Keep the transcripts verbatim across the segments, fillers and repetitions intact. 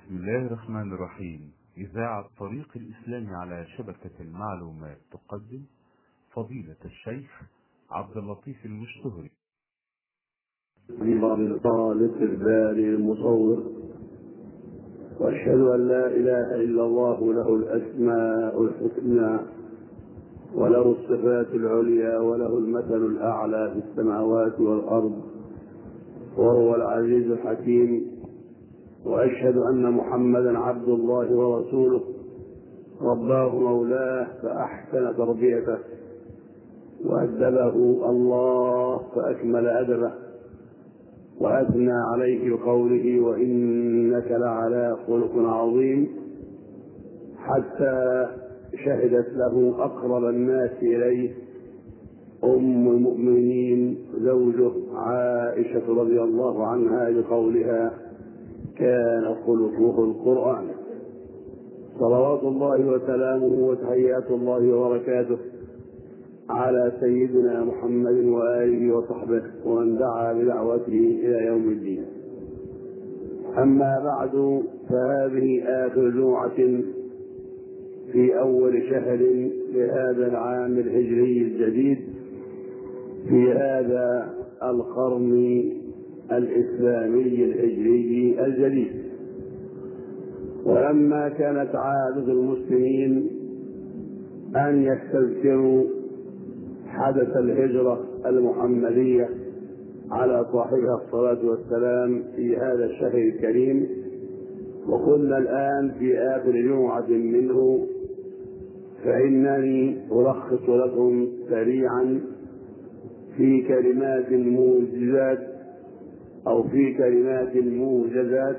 بسم الله الرحمن الرحيم. إذاعة طريق الإسلام على شبكة المعلومات تقدم فضيلة الشيخ عبد اللطيف المشتهري. الخالق الباري المصور، وأشهد أن لا إله إلا الله له الأسماء الحسنى وله الصفات العليا وله المثل الأعلى في السماوات والأرض، وهو العزيز الحكيم. وأشهد أن محمدا عبد الله ورسوله، رباه مولاه فأحسن تربيته، وأدبه الله فأكمل أدبه، وأثنى عليه بقوله وإنك لعلى خلق عظيم، حتى شهدت له أقرب الناس إليه أم المؤمنين زوجه عائشة رضي الله عنها بقولها كان خلقه القرآن. صلوات الله وسلامه وتحيات الله وبركاته على سيدنا محمد وآله وصحبه ومن دعا بدعوته إلى يوم الدين. أما بعد، فهذه آخر جمعة في أول شهر لهذا العام الهجري الجديد في هذا القرن الإسلامي الهجري الجديد. ولما كانت عادة المسلمين أن يستذكروا حدث الهجرة المحمدية على صاحبها الصلاة والسلام في هذا الشهر الكريم، وكنا الآن في آخر جمعة منه، فإنني ألخص لكم سريعا في كلمات موجزات أو في كلمات موجزات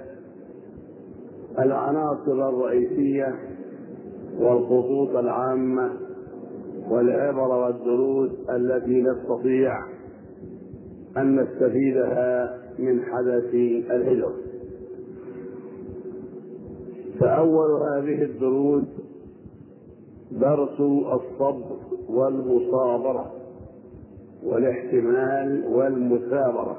العناصر الرئيسية والخطوط العامة والعبر والدروس التي نستطيع أن نستفيدها من حدث الهجرة. فأول هذه الدروس درس الصبر والمصابرة والاحتمال والمثابرة.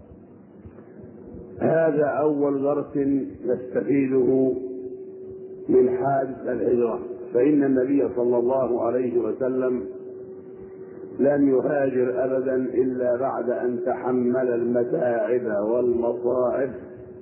هذا أول درس نستفيده من حادث الهجرة، فإن النبي صلى الله عليه وسلم لم يهاجر أبدا إلا بعد أن تحمل المتاعب والمصائب،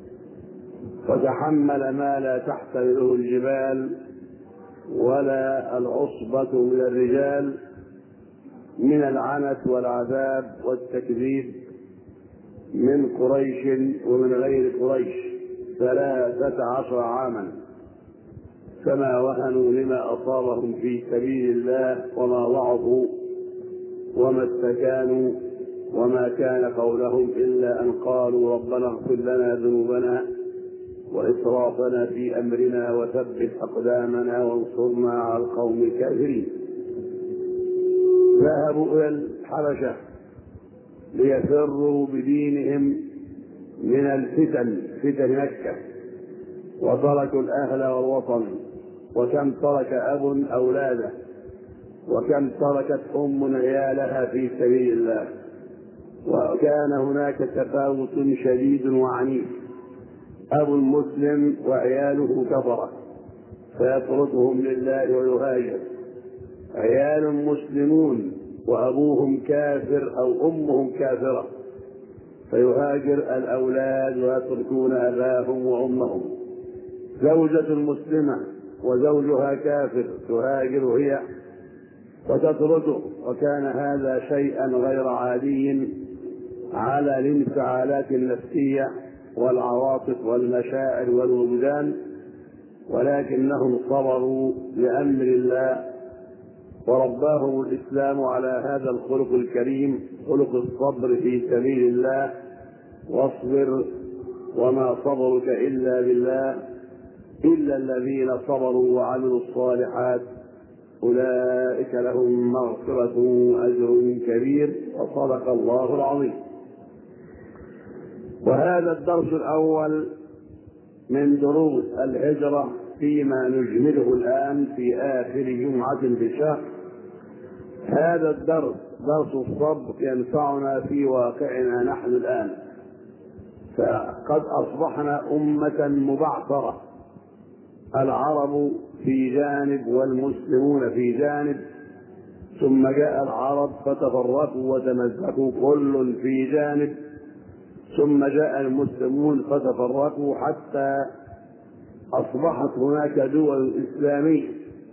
وتحمل ما لا تحتمله الجبال ولا العصبة من الرجال من العنت والعذاب والتكذيب من قريش ومن غير قريش ثلاثة عشر عاما، فما وهنوا لما أصابهم في سبيل الله وما ضعفوا وما استكانوا، وما كان قولهم إلا أن قالوا ربنا اغفر لنا ذنوبنا وإسرافنا في أمرنا وثبت أقدامنا وانصرنا على القوم الكافرين. ذهبوا إلى الحبشة ليفروا بدينهم من الفتن، فتن مكة، وتركوا الأهل والوطن، وكم ترك أب أولاده، وكم تركت أم عيالها في سبيل الله، وكان هناك تفاوت شديد وعنيف. أب مسلم وعياله كفرة فيتركهم لله ويهاجر، عيال مسلمون وأبوهم كافر أو أمهم كافرة فيهاجر الأولاد ويتركون أباهم وأمهم. زوجة مسلمة وزوجها كافر تهاجر هي وتتركه، وكان هذا شيئا غير عادي على الانفعالات النفسية والعواطف والمشاعر والوجدان، ولكنهم صبروا لأمر الله ورباهم الإسلام على هذا الخلق الكريم، خلق الصبر في سبيل الله. واصبر وما صبرك إلا بالله إلا الذين صبروا وعملوا الصالحات أولئك لهم مغفرة وأجر كبير، وصدق الله العظيم. وهذا الدرس الأول من دروس الهجرة فيما نجمله الآن في آخر جمعة في الشهر. هذا الدرس درس الصبر ينفعنا في واقعنا نحن الآن، فقد أصبحنا أمة مبعثرة العرب في جانب والمسلمون في جانب، ثم جاء العرب فتفرقوا وتمزقوا كل في جانب، ثم جاء المسلمون فتفرقوا حتى أصبحت هناك دول إسلامية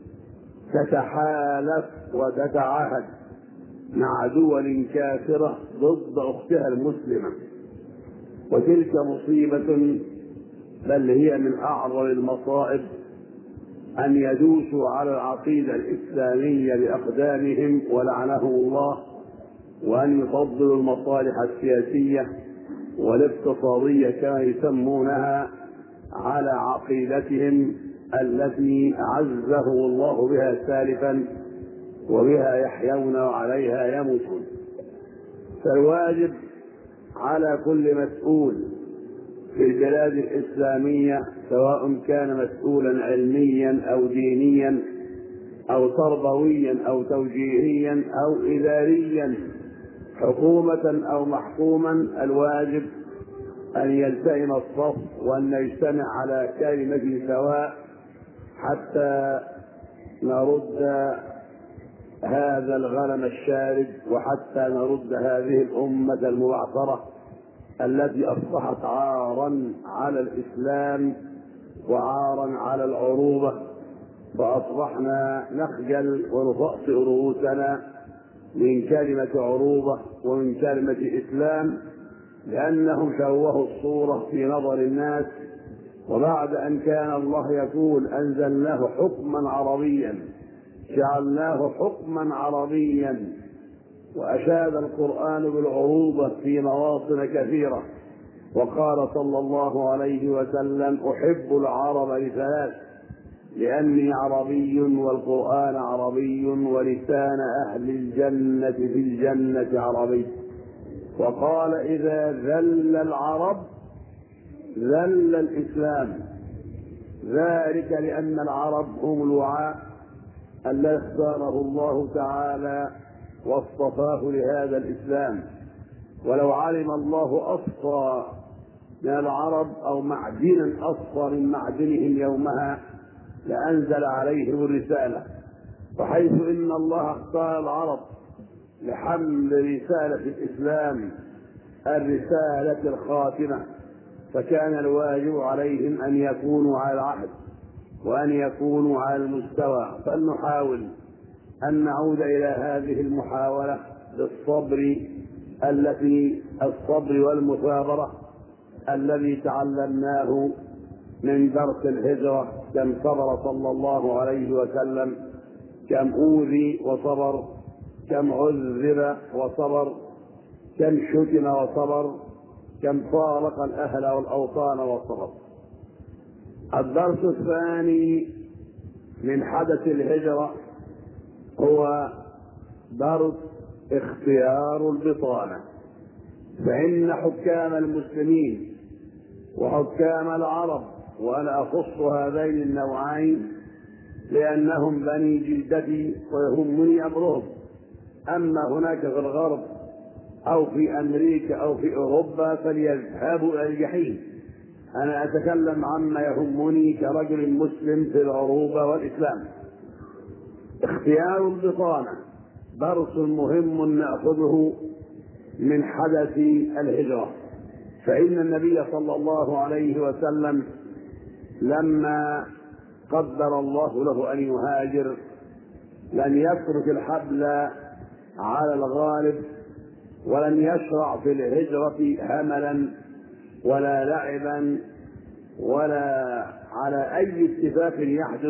تتحالف وتتعاهد مع دول كافرة ضد أختها المسلمة، وتلك مصيبة، بل هي من أعظم المصائب أن يدوسوا على العقيدة الإسلامية بأقدامهم ولعنهم الله، وأن يفضلوا المصالح السياسية والاقتصادية كما يسمونها على عقيدتهم التي عزه الله بها سالفا وبها يحيون وعليها يموتون. فالواجب على كل مسؤول في البلاد الإسلامية، سواء كان مسؤولا علميا أو دينيا أو تربويا أو توجيهيا أو إداريا، حكومة أو محكوما، الواجب أن يلتئم الصف وأن يجتمع على كلمة سواء حتى نرد هذا الغنم الشارد، وحتى نرد هذه الأمة المبعثرة التي أصبحت عارا على الإسلام وعارا على العروبة، فأصبحنا نخجل ونطأطئ رؤوسنا من كلمة عروبة ومن كلمة إسلام، لأنهم شوهوا الصورة في نظر الناس. وبعد أن كان الله يقول أنزلناه حكما عربيا جعلناه حكما عربيا، وأشاد القرآن بالعروبة في مواطن كثيرة، وقال صلى الله عليه وسلم أحب العرب لثلاث: لأني عربي والقرآن عربي ولسان أهل الجنة في الجنة عربي. وقال إذا ذل العرب ذل الإسلام، ذلك لأن العرب هم الوعاء الذي اختاره الله تعالى واصطفاه لهذا الإسلام. ولو علم الله أصفى من العرب أو معدنا أصفى من معدنهم يومها لأنزل عليهم الرسالة، وحيث إن الله اختار العرب لحمل رسالة الإسلام الرسالة الخاتمة، فكان الواجب عليهم أن يكونوا على العهد وأن يكونوا على المستوى. فلنحاول أن نعود إلى هذه المحاولة بالصبر التي الصبر والمثابرة الذي تعلمناه من درس الهجرة. كم صبر صلى الله عليه وسلم، كم أوذي وصبر، كم عذب وصبر، كم شتم وصبر، كم فارق الأهل والأوطان وصبر. الدرس الثاني من حدث الهجرة هو درس اختيار البطانة. فإن حكام المسلمين وحكام العرب، وأنا أخص هذين النوعين لأنهم بني جلدتي ويهمني أمرهم، أما هناك في الغرب أو في أمريكا أو في أوروبا فليذهبوا إلى الجحيم. أنا أتكلم عما يهمني كرجل مسلم في العروبة والإسلام. اختيار البطانة درس مهم نأخذه من حدث الهجرة. فإن النبي صلى الله عليه وسلم لما قدر الله له أن يهاجر لم يترك الحبل على الغالب، ولم يشرع في الهجرة هملا ولا لعبا ولا على أي اتفاق يحدث،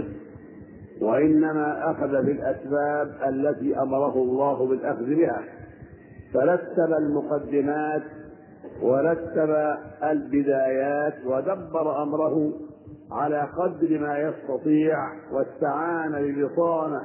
وإنما أخذ بالأسباب التي أمره الله بالأخذ بها، فرتب المقدمات ورتب البدايات ودبر أمره على قدر ما يستطيع، واستعان ببطانة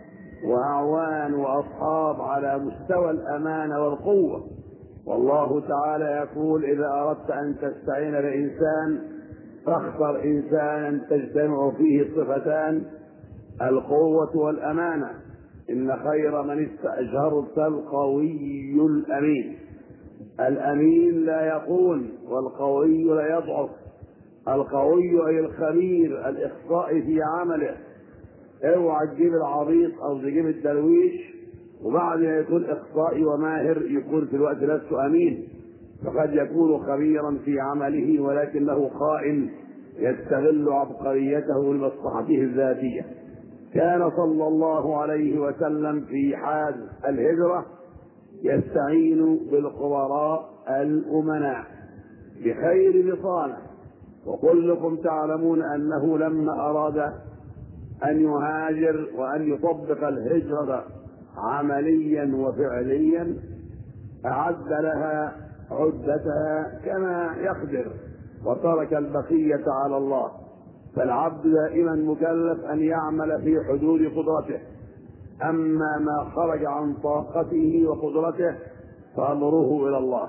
وأعوان وأصحاب على مستوى الأمانة والقوة. والله تعالى يقول إذا أردت أن تستعين بإنسان فاختر إنسانا تجتمع فيه الصفتان القوة والأمانة. إن خير من استأجرت القوي الأمين. الأمين لا يقول والقوي لا يضعف، القوي أي الخبير الإخصائي في عمله. اوعى تجيب العبيط أو تجيب الدرويش وبعد ما يكون إخصائي وماهر يكون في الوقت نفسه أمين، فقد يكون خبيرا في عمله ولكنه خائن يستغل عبقريته لمصلحته الذاتية. كان صلى الله عليه وسلم في حال الهجرة يستعين بالخبراء الأمناء بخير بطانة، وكلكم تعلمون أنه لما أراد أن يهاجر وأن يطبق الهجرة عمليا وفعليا أعد لها عدتها كما يقدر وترك البقية على الله. فالعبد دائما مكلف أن يعمل في حدود قدرته، أما ما خرج عن طاقته وقدرته فأمره إلى الله.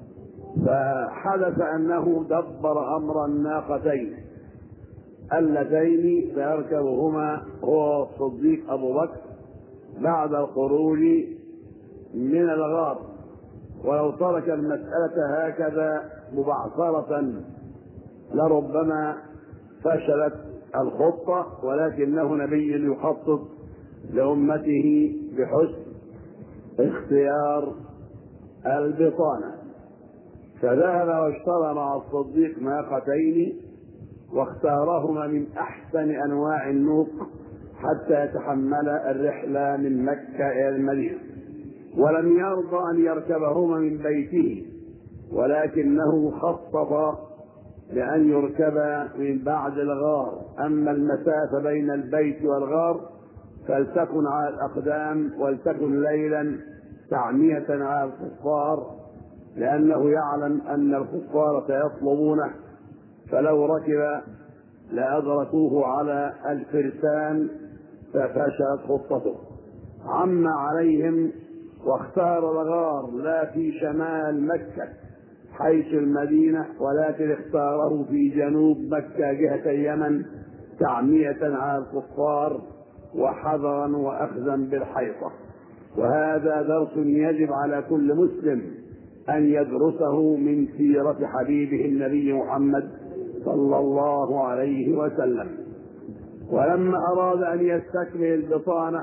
فحدث أنه دبر أمر الناقتين اللتين سيركبهما هو الصديق أبو بكر بعد الخروج من الغار، ولو ترك المسألة هكذا مبعثرة لربما فشلت الخطة، ولكنه نبي يخطط لأمته بحسن اختيار البطانة. فذهب واشترى مع الصديق ناقتين واختارهما من أحسن أنواع النوق حتى يتحمل الرحلة من مكة إلى المدينة، ولم يرضى أن يركبهما من بيته، ولكنه خطط لأن يركبا من بعد الغار. أما المسافة بين البيت والغار فلتكن على الأقدام ولتكن ليلا تعمية على الكفار، لأنه يعلم أن الكفار سيطلبونه، فلو ركب لأدركوه على الفرسان ففشلت خطته. عم عليهم واختار الغار لا في شمال مكة حيث المدينة، ولكن اختاره في جنوب مكة جهة اليمن تعمية على الكفار وحذرا وأخذا بالحيطة. وهذا درس يجب على كل مسلم أن يدرسه من سيرة حبيبه النبي محمد صلى الله عليه وسلم. ولما أراد أن يستكمل البطانة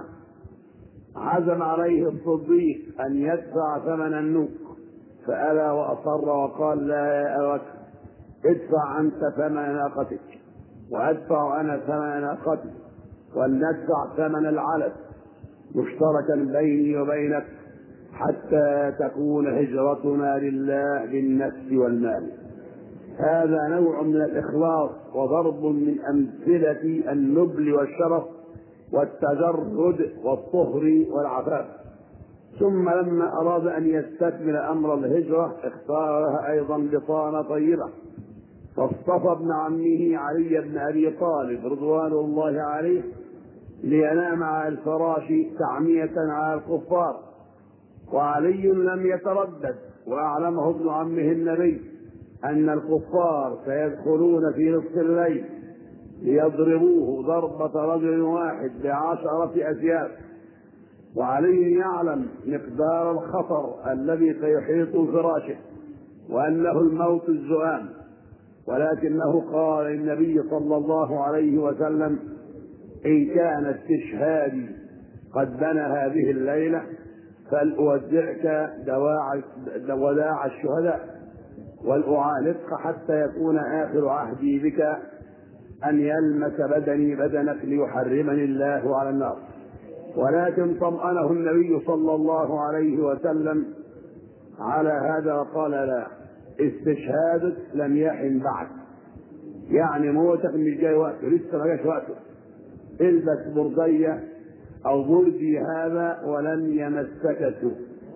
عزم عليه الصديق أن يدفع ثمن النوق، فأبى وأصر وقال: لا يا أبا بكر، ادفع أنت ثمن ناقتك وأدفع أنا ثمن ناقتي، ولندفع ثمن العلف مشتركا بيني وبينك حتى تكون هجرتنا لله بالنفس والمال. هذا نوع من الإخلاص وضرب من أمثلة النبل والشرف والتجرد والطهر والعفاف. ثم لما أراد أن يستكمل أمر الهجرة اختار لها أيضا بطانة طيبة، فاصطفى ابن عمه علي بن أبي طالب رضوان الله عليه لينام على الفراش تعمية على الكفار، وعلي لم يتردد، وأعلمه ابن عمه النبي أن الكفار سيدخلون في نصف الليل ليضربوه ضربة رجل واحد بعشرة أسياف، وعلي يعلم مقدار الخطر الذي سيحيط فراشه وأنه الموت الزؤام، ولكنه قال للنبي صلى الله عليه وسلم: إن كان استشهادي قد بنى هذه الليلة فلأودعك وداع الشهداء ولأعانقك حتى يكون آخر عهدي بك أن يلمس بدني بدنك ليحرمني الله على النار. ولكن طمأنه النبي صلى الله عليه وسلم على هذا وقال: لا، استشهادك لم يحن بعد، يعني موتك مش جاي وقته، لسه ما جاش وقته، البس بردية أو بردي هذا ولن يمسك سوء.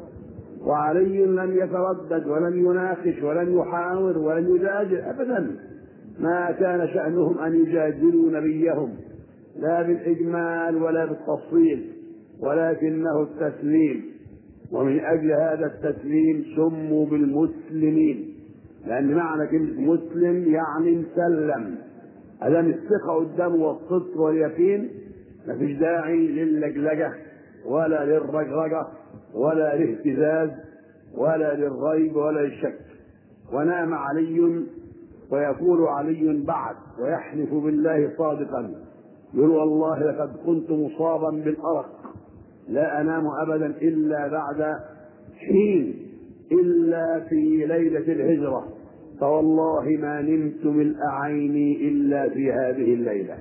وعلي لم يتردد ولم يناقش ولم يحاور ولم يجادل أبدا، ما كان شأنهم أن يجادلوا نبيهم لا بالإجمال ولا بالتفصيل، ولكنه التسليم. ومن أجل هذا التسليم سموا بالمسلمين، لأن معنى كلمة مسلم يعني مسلم، أدام الثقة قدامه والصدق واليقين مفيش داعي للجلجة ولا للرجرجة ولا للاهتزاز ولا للريب ولا للشك. ونام علي ويقول علي بعد ويحلف بالله صادقا، يقول والله لقد كنت مصابا بالأرق لا أنام أبدا إلا بعد حين إلا في ليلة الهجرة، فوالله ما نمت ملء عيني إلا في هذه الليلة.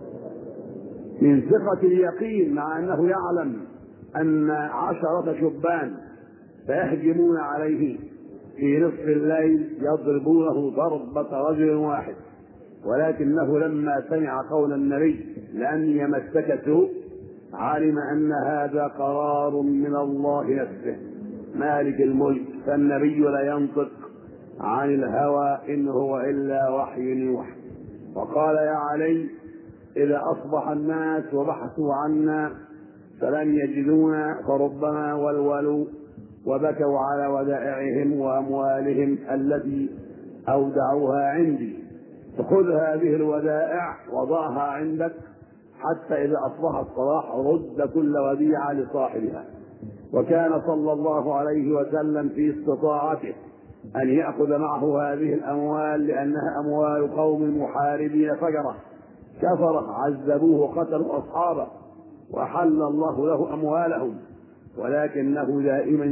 من ثقة اليقين مع أنه يعلم أن عشرة شبان فيهجمون عليه في نصف الليل يضربونه ضربة رجل واحد، ولكنه لما سمع قول النبي لأن يمسك سوء علم أن هذا قرار من الله نفسه مالك الملك، فالنبي لا ينطق عن الهوى إن هو إلا وحي يوحى. وقال يا علي إذا أصبح الناس وبحثوا عنا فلم يجدونا فربما ولولوا وبكوا على ودائعهم وأموالهم التي أودعوها عندي، فخذ هذه الودائع وضعها عندك حتى إذا أصبح الصلاح رد كل وديعة لصاحبها. وكان صلى الله عليه وسلم في استطاعته أن يأخذ معه هذه الأموال لأنها أموال قوم محاربين فجرة كفرة عذبوه قتلوا أصحابه وحل الله له أموالهم، ولكنه دائما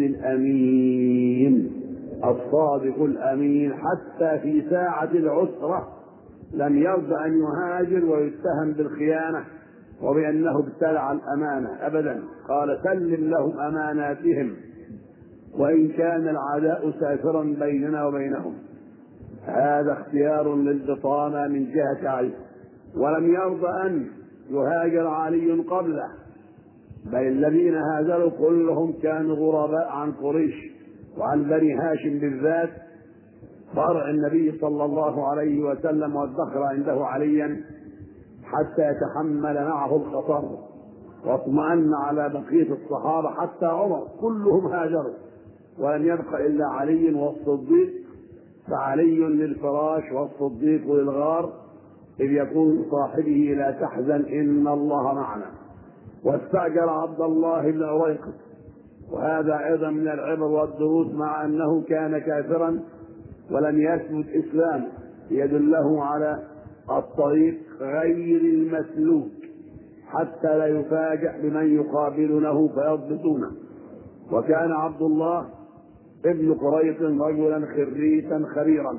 الأمين الصادق الأمين حتى في ساعة العسرة لم يرضى أن يهاجر ويتهم بالخيانة وبأنه ابتلع الأمانة أبدا، قال سلم لهم أماناتهم وإن كان العداء سافرا بيننا وبينهم. هذا اختيار للبطانة من جهة علي، ولم يرضى أن يهاجر علي قبله، بل الذين هاجروا كلهم كانوا غرباء عن قريش وعن بني هاشم بالذات، فرع النبي صلى الله عليه وسلم وادخر عنده عليا حتى يتحمل معه الخطر واطمأن على بقية الصحابة حتى عمر كلهم هاجروا ولم يبق إلا علي والصديق، فعلي للفراش والصديق للغار إذ يقول صاحبه لا تحزن إن الله معنا. واستأجر عبد الله بن أريقط، وهذا أيضا من العبر والدروس مع أنه كان كافرا ولم يثبت إسلامه يدله على الطريق غير المسلوك حتى لا يفاجأ بمن يقابلونه فيضبطونه. وكان عبد الله ابن قريط رجلا خريتا خبيرا،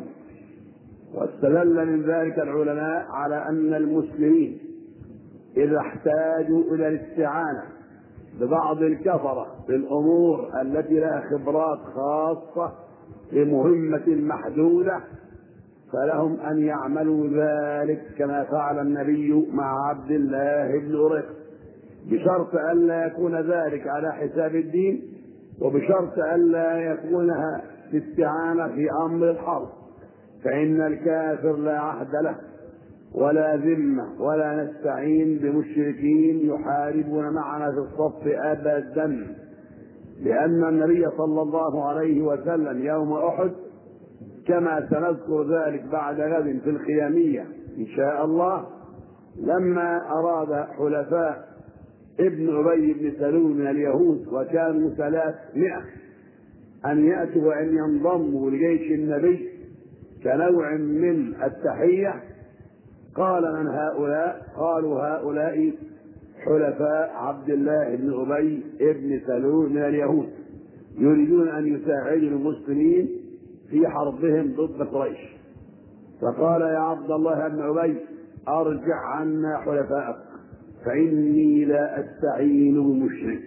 واستدل من ذلك العلماء على أن المسلمين إذا احتاجوا إلى الاستعانة ببعض الكفرة في الأمور التي لها خبرات خاصة لمهمة محدودة فلهم أن يعملوا ذلك كما فعل النبي مع عبد الله بن أريقط، بشرط ألا يكون ذلك على حساب الدين، وبشرط ألا يكونها استعانة في أمر الحرب، فإن الكافر لا عهد له ولا ذمة ولا نستعين بمشركين يحاربون معنا في الصف أبدا، لأن النبي صلى الله عليه وسلم يوم أحد كما سنذكر ذلك بعد غد في الخيامية إن شاء الله، لما أراد حلفاء ابن أبي بن سلول من اليهود وكانوا ثلاثمائة أن يأتوا وأن ينضموا لجيش النبي كنوع من التحية، قال من هؤلاء؟ قالوا هؤلاء حلفاء عبد الله بن أبي بن سلول من اليهود يريدون أن يساعدوا المسلمين في حربهم ضد قريش. فقال يا عبد الله بن أبي أرجع عنا حلفاءك فإني لا أستعين بمشرك،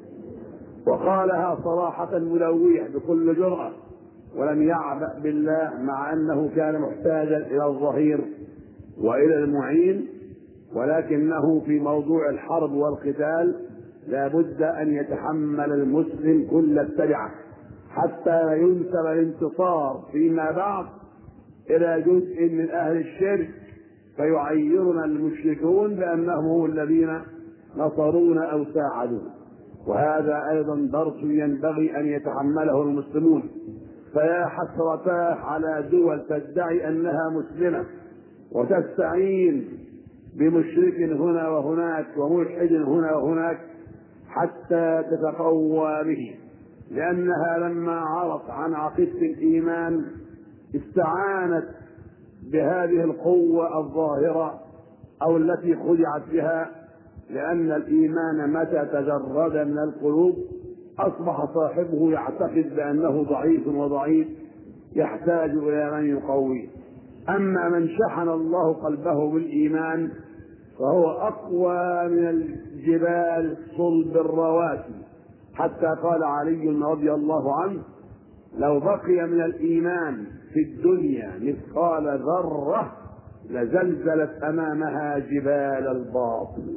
وقالها صراحة ملوية بكل جرأة ولم يعبأ بالله مع أنه كان محتاجا إلى الظهير وإلى المعين، ولكنه في موضوع الحرب والقتال لا بد أن يتحمل المسلم كل التبعة حتى لا ينسب الانتصار فيما بعد إلى جزء من أهل الشرك فيعيرنا المشركون بأنهم هم الذين نصرونا أو ساعدونا. وهذا أيضا درس ينبغي أن يتحمله المسلمون، فيا حسرتاه على دول تدعي أنها مسلمة وتستعين بمشرك هنا وهناك وملحد هنا وهناك حتى تتقوى به، لأنها لما عرف عن عقيدة الإيمان استعانت بهذه القوة الظاهرة أو التي خدعت بها، لأن الإيمان متى تجرد من القلوب أصبح صاحبه يعتقد بأنه ضعيف وضعيف يحتاج إلى من يقويه. أما من شحن الله قلبه بالإيمان فهو أقوى من الجبال صلب الرواسي، حتى قال علي رضي الله عنه: لو بقي من الإيمان في الدنيا مثقال ذرة لزلزلت أمامها جبال الباطل.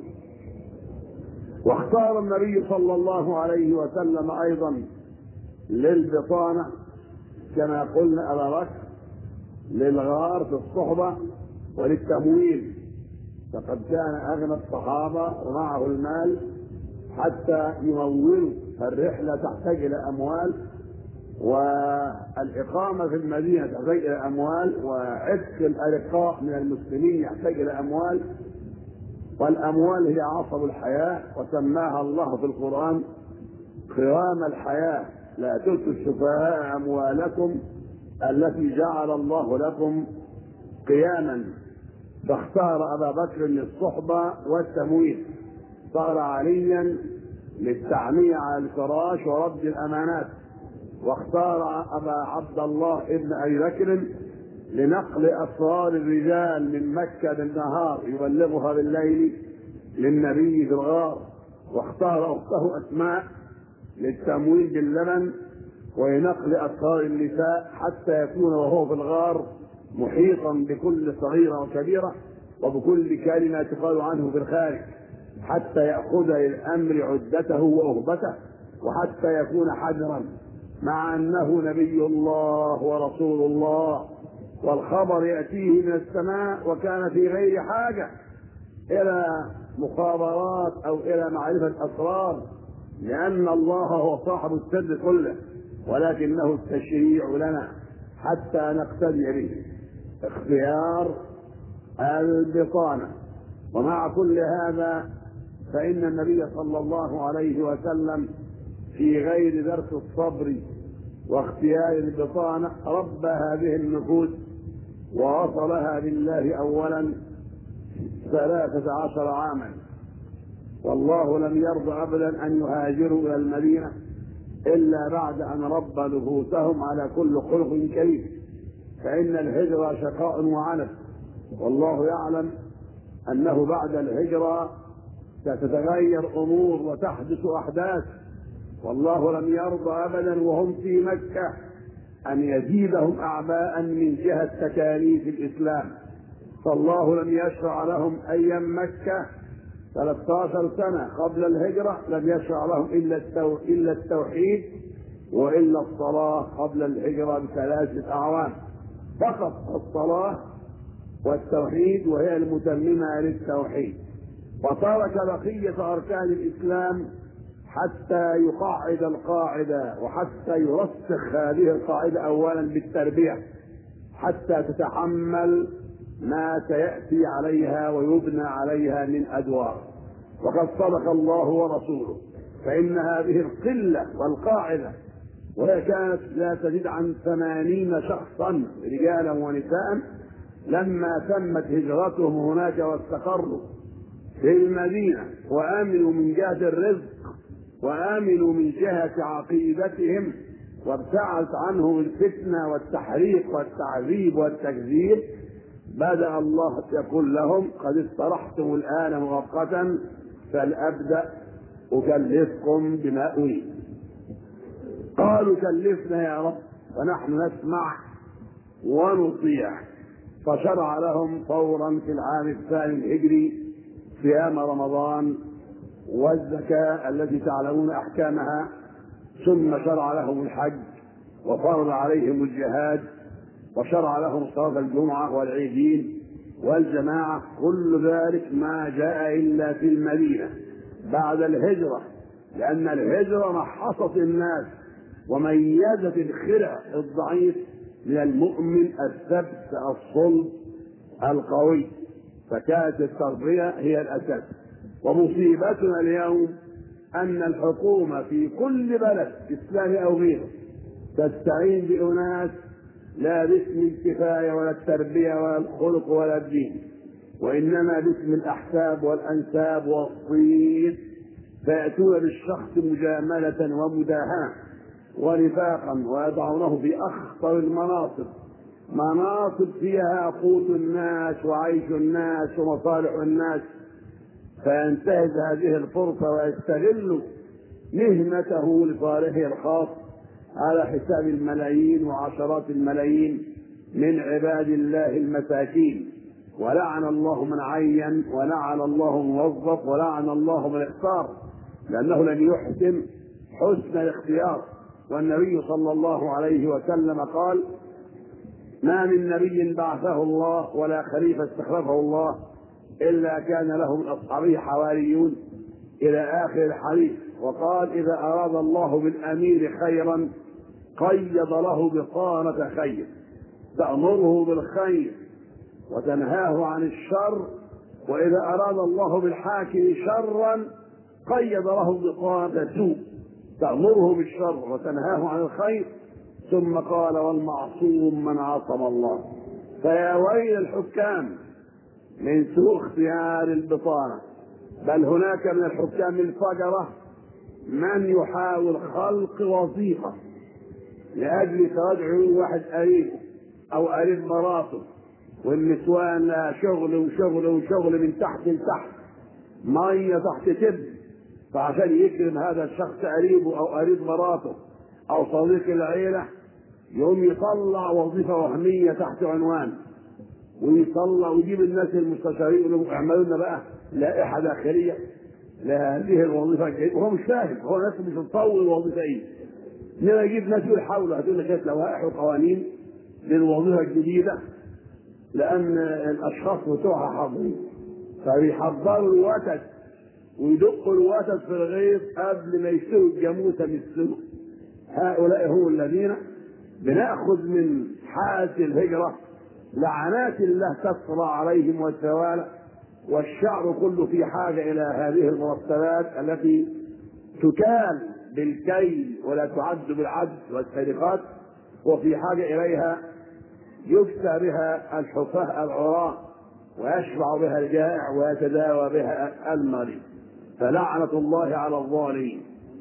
واختار النبي صلى الله عليه وسلم أيضا للبطانة كما قلنا أبا بكر للغار في الصحبة وللتمويل، فقد كان أغنى الصحابة ومعه المال حتى يمولوا، فالرحلة تحتاج إلى أموال، والإقامة في المدينة تحتاج إلى أموال، وعتق الأرقاء من المسلمين يحتاج إلى أموال، والأموال هي عصب الحياة، وسماها الله في القرآن قوام الحياة: لا تؤتوا السفهاء أموالكم التي جعل الله لكم قياما. فاختار أبا بكر للصحبة والتمويل، صار عليا للتعمية على الفراش ورد الأمانات، واختار أبا عبد الله ابن أبي بكر لنقل أسرار الرجال من مكة بالنهار يبلغها بالليل للنبي في الغار، واختار أخته أسماء للتمويل باللبن ولنقل أسرار النساء حتى يكون وهو في الغار محيطا بكل صغيرة وكبيرة وبكل كلمة تقال عنه في الخارج، حتى يأخذ للأمر عدته وأهبته، وحتى يكون حذرا مع أنه نبي الله ورسول الله، والخبر يأتيه من السماء وكان في غير حاجة إلى مخابرات أو إلى معرفة أسرار، لأن الله هو صاحب السر كله، ولكنه التشريع لنا حتى نقتدي به. اختيار البطانة. ومع كل هذا فإن النبي صلى الله عليه وسلم في غير درس الصبر واختيار البطانة ربى هذه النفوس ووصلها بالله أولا ثلاثة عشر عاما، والله لم يرضى أبدا أن يهاجروا إلى المدينة إلا بعد أن ربى نفوسهم على كل خلق كريم، فإن الهجرة شقاء وعنف، والله يعلم أنه بعد الهجرة ستتغير أمور وتحدث أحداث، والله لم يرضى أبدا وهم في مكة أن يزيدهم أعباء من جهة تكاليف الإسلام، فالله لم يشرع لهم أيام مكة ثلاثة عشر سنة قبل الهجرة لم يشرع لهم إلا التوحيد وإلا الصلاة قبل الهجرة بثلاثة أعوام فقط، الصلاة والتوحيد وهي المتممة للتوحيد، وترك بقية أركان الإسلام حتى يقعد القاعدة وحتى يرسخ هذه القاعدة أولا بالتربية حتى تتحمل ما سيأتي عليها ويبنى عليها من أدوار. وقد صدق الله ورسوله، فإن هذه القلة والقاعدة وهي كانت لا تزيد عن ثمانين شخصا رجالا ونساء لما تمت هجرتهم هناك واستقروا في المدينة وآمنوا من جهة الرزق وآمنوا من جهة عقيدتهم وابتعدت عنهم الفتنة والتحريق والتعذيب والتكذيب، بدأ الله يقول لهم: قد استرحتم الآن مؤقتا فلأبدأ أكلفكم بما أريد. قالوا: كلفنا يا رب، ونحن نسمع ونطيع. فشرع لهم فورا في العام الثاني الهجري صيام رمضان والزكاة التي تعلمون أحكامها، ثم شرع لهم الحج وفرض عليهم الجهاد، وشرع لهم صلاة الجمعة والعيدين والجماعة. كل ذلك ما جاء إلا في المدينة بعد الهجرة، لأن الهجرة محصت الناس وميزت الخلع الضعيف من المؤمن الثبت الصلب القوي، فكانت التربية هي الأساس. ومصيبتنا اليوم أن الحكومة في كل بلد إسلامي أو غيره تستعين بأناس لا باسم الكفاية ولا التربية ولا الخلق ولا الدين، وإنما باسم الأحساب والأنساب والصيت، فيأتون بالشخص مجاملة ومداهنة ونفاقا ويضعونه في أخطر المناصب، مناصب فيها قوت الناس وعيش الناس ومصالح الناس، فينتهز هذه الفرصة ويستغل مهنته لصالحه الخاص على حساب الملايين وعشرات الملايين من عباد الله المساكين. ولعن الله من عين، ولعن الله من وظف، ولعن الله من اختار، لأنه لم يحسن حسن الاختيار. والنبي صلى الله عليه وسلم قال: ما من نبي بعثه الله ولا خليفة استخلفه الله إلا كان له من أصحابه حواريون إلى آخر الحديث. وقال: إذا أراد الله بالأمير خيرا قيد له بطانة خير تأمره بالخير وتنهاه عن الشر، وإذا أراد الله بالحاكم شرا قيد له بطانة سوء تأمره بالشر وتنهاه عن الخير. ثم قال: والمعصوم من عصم الله. فيا ويل الحكام من سوء اختيار البطانة. بل هناك من الحكام الفجرة من يحاول خلق وظيفة لأجل ترجعه واحد قريب أو قريب مراته، والنسوان لا شغل وشغل وشغل من تحت لتحت، مية تحت تب، فعشان يكرم هذا الشخص قريبه أو قريب مراته أو صديق العيلة يوم يطلع وظيفة وهمية تحت عنوان، ويطلع ويجيب الناس المستشارين يقول لهم اعملوا لنا بقى لائحة داخلية لهذه الوظيفة الجديدة، وهو مش فاهم، هو ناس مش مطول الوظيفة ايه. انما يجيب ناس يقول حاولوا هاتوا لنا كانت لوائح وقوانين للوظيفة الجديدة، لأن الأشخاص بتوعها حاضرين، فبيحضروا الوتد ويدقوا الوتد في الغيط قبل ما يشتروا الجاموسة من السوق. هؤلاء هم الذين بنأخذ من حالة الهجرة لعنات الله تسرى عليهم والثوالى، والشعب كله في حاجة إلى هذه المرتبات التي تكال بالكيل ولا تعد بالعد والسرقات، وفي حاجة إليها يكسى بها الحفاة العراة ويشبع بها الجائع ويتداوى بها المريض. فلعنة الله على الظالمين.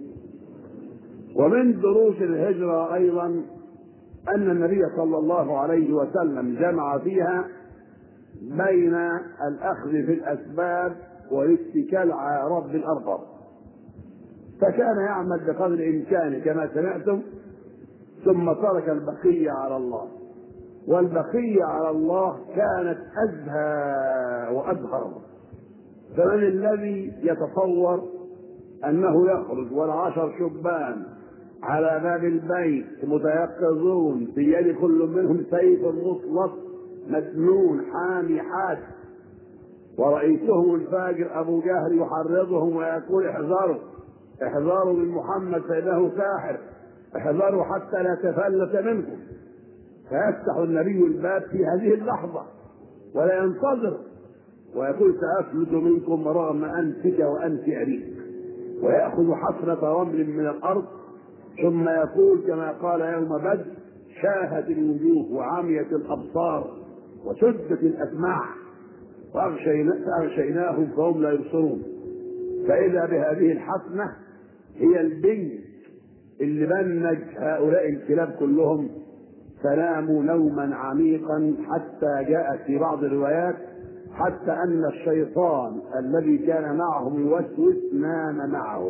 ومن دروس الهجرة أيضا أن النبي صلى الله عليه وسلم جمع فيها بين الأخذ في الأسباب والاتكال على رب الأرباب، فكان يعمل بقدر الإمكان كما سمعتم، ثم ترك البقية على الله. والبقية على الله كانت أزهى وأزهر. فمن الذي يتصور أنه يخرج والعشر شبان على باب البيت متيقظون في يد كل منهم سيف مطلق مسنون حامي حاد، ورئيسهم الفاجر أبو جهل يحرضهم ويقول: احذروا احذروا من محمد فإنه ساحر، احذروا حتى لا تفلت منكم. فيفتح النبي الباب في هذه اللحظة ولا ينتظر ويقول: سأفلت منكم رغم أنفك وأنف أبيك، ويأخذ حفنة رمل من الأرض، ثم يقول كما قال يوم بدر: شاهت الوجوه وعميت الأبصار وسدت الأسماع وأغشيناهم فهم لا يبصرون. فإذا بهذه الحفنة هي البنت اللي بنج هؤلاء الكلاب كلهم، فناموا نوما عميقا حتى جاءت في بعض الروايات حتى أن الشيطان الذي كان معهم يوسوس نام معهم.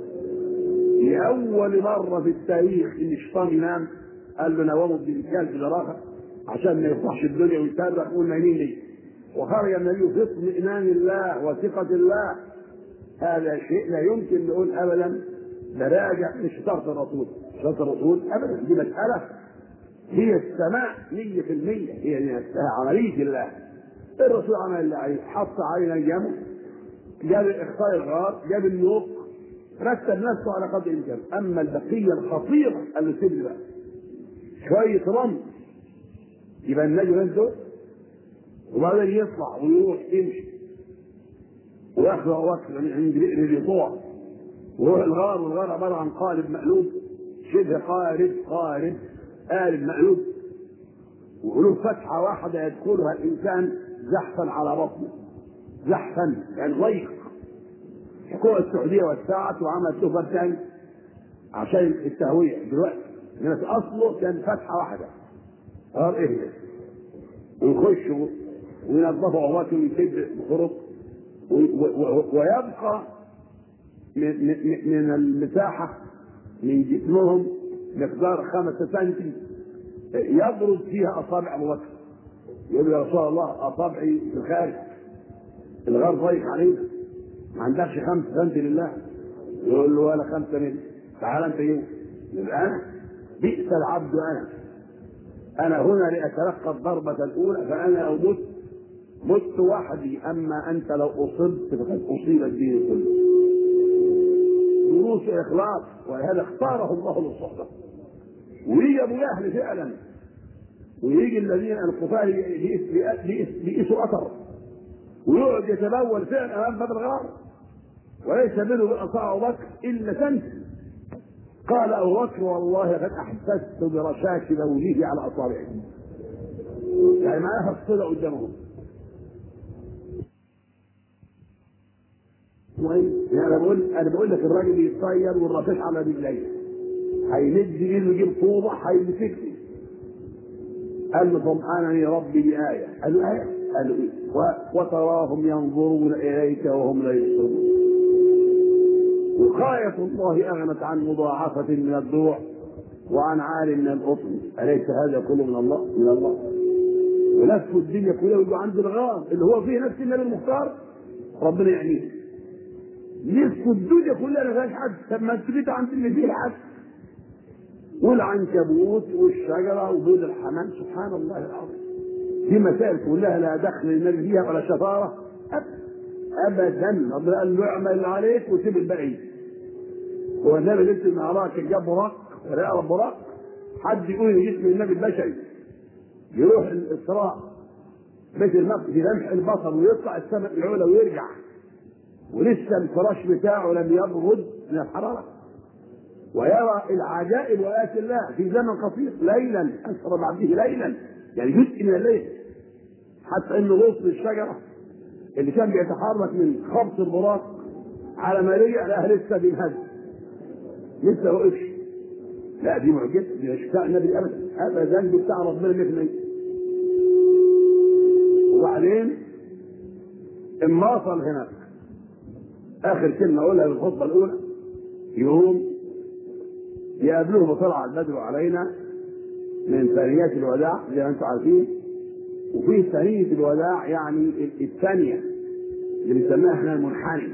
لأول مرة في التاريخ إن الشيطان ينام، قال له: نوموا بالكلب جراحة عشان ما يفتحش الدنيا ويتابع يقول نايمين ليه. وخرج النبي في اطمئنان الله وثقة الله. هذا شيء لا يمكن نقول أبدا ده راجع مش شرط الرسول، شرط الرسول أبدا، دي مسألة هي السماء مية في المية، هي عملية الله. الرسول عمل اللي عليه، حط علينا الجمع، جاب اختار الغار، جاب النوق، رتب نفسه على قدر الامكان. اما البقيه الخطيره قال له: سيب بقى شويه رمل يبقى النجم انتوا، وبعدين يطلع ويروح يمشي وياخذ وقت من عند بئر بطوع ويروح الغار، والغار عباره عن قالب مقلوب، شبه قارب قارب قالب مقلوب، وقلوب فتحة واحدة يدخلها الإنسان زحفا على بطنه، زحفا يعني ضيق. الحكومة السعودية وسعت وعملت له باب ثاني عشان التهوية دلوقتي، لأن أصله كان فتحة واحدة. قال إيه ونخش وينظفوا عواته ويسد بخرق ويبقى من, من المساحة من جسمهم مقدار خمسة سنتي يبرز فيها أصابع أبو بكر. يقول يا رسول الله أصابعي في الخارج، الغار ضيق علينا، ما عندكش خمسة سنتي لله؟ يقول له ولا خمسة مني، تعال أنت يوم. يبقى أنا بئس العبد أنا أنا هنا لأتلقى الضربة الأولى فأنا لو مت مت وحدي، أما أنت لو أصبت فقد أصيب الدين كله. دروس إخلاص، ولهذا اختاره الله للصحبة. ويجي أبو جهل فعلا، ويجي الذين الكفار بئسوا أثر، ويقعد يتبول فعلا أمام باب الغار، وليس منه بأصابع أبو بكر إلا سنت. قال أبو بكر والله قد أحسست برشاش بوله على أصابعه، يعني معناها الصلة قدامهم. يعني أنا بقول أنا بقول لك الراجل يتصير والرشاش على رجليه، هيمد ايده يجيب طوبة هيمسكني. قال له طمأنني ربي بآية. قال له آية؟ قال له إيه؟ وتراهم ينظرون إليك وهم لا يبصرون. وقاية الله أغنت عن مضاعفة من الضوع وعن عال من القطن، أليس هذا كله من الله؟ من الله. ولفوا الدنيا كلها ويجوا عند الغار اللي هو فيه نفس النبي المختار، ربنا يعنيه. لفوا الدنيا كلها ما فيهاش حد، طب ما انت جيت عند اللي فيه حد. والعنكبوت والشجرة وبيض الحمام، سبحان الله العظيم. دي مسائل كلها لا دخل للنبي فيها ولا شطارة أبدا. ربنا قال له اعمل عليك وسيب الباقي. هو النبي لسه المعراج كان جاب براق ولا يعرف براق؟ حد يقول جسم النبي البشري يروح الإسراء مثل ما في لمح البصر ويطلع السماء العلى ويرجع ولسه الفراش بتاعه لم يبرد من الحرارة، ويرى العجائب وآيات الله في زمن قصير ليلا أسرى بعده ليلا، يعني جزء من الليل. حتى إنه غصن الشجرة اللي كان بيتحرك من خبط البراق على ما رجع لها لسه بينهز، لسه وقفش. لا دي معجزة، دي مش بتاع النبي أبدا أبدا، دي بتاع ربنا مثل. وبعدين اما وصل هناك آخر كلمة أقولها في الخطبة الأولى، يوم يقابلوه بطلع البدر علينا من ثانيات الوداع زي ما انتم عارفين. وفي ثانية الوداع يعني الثانية اللي بنسميها احنا المنحني،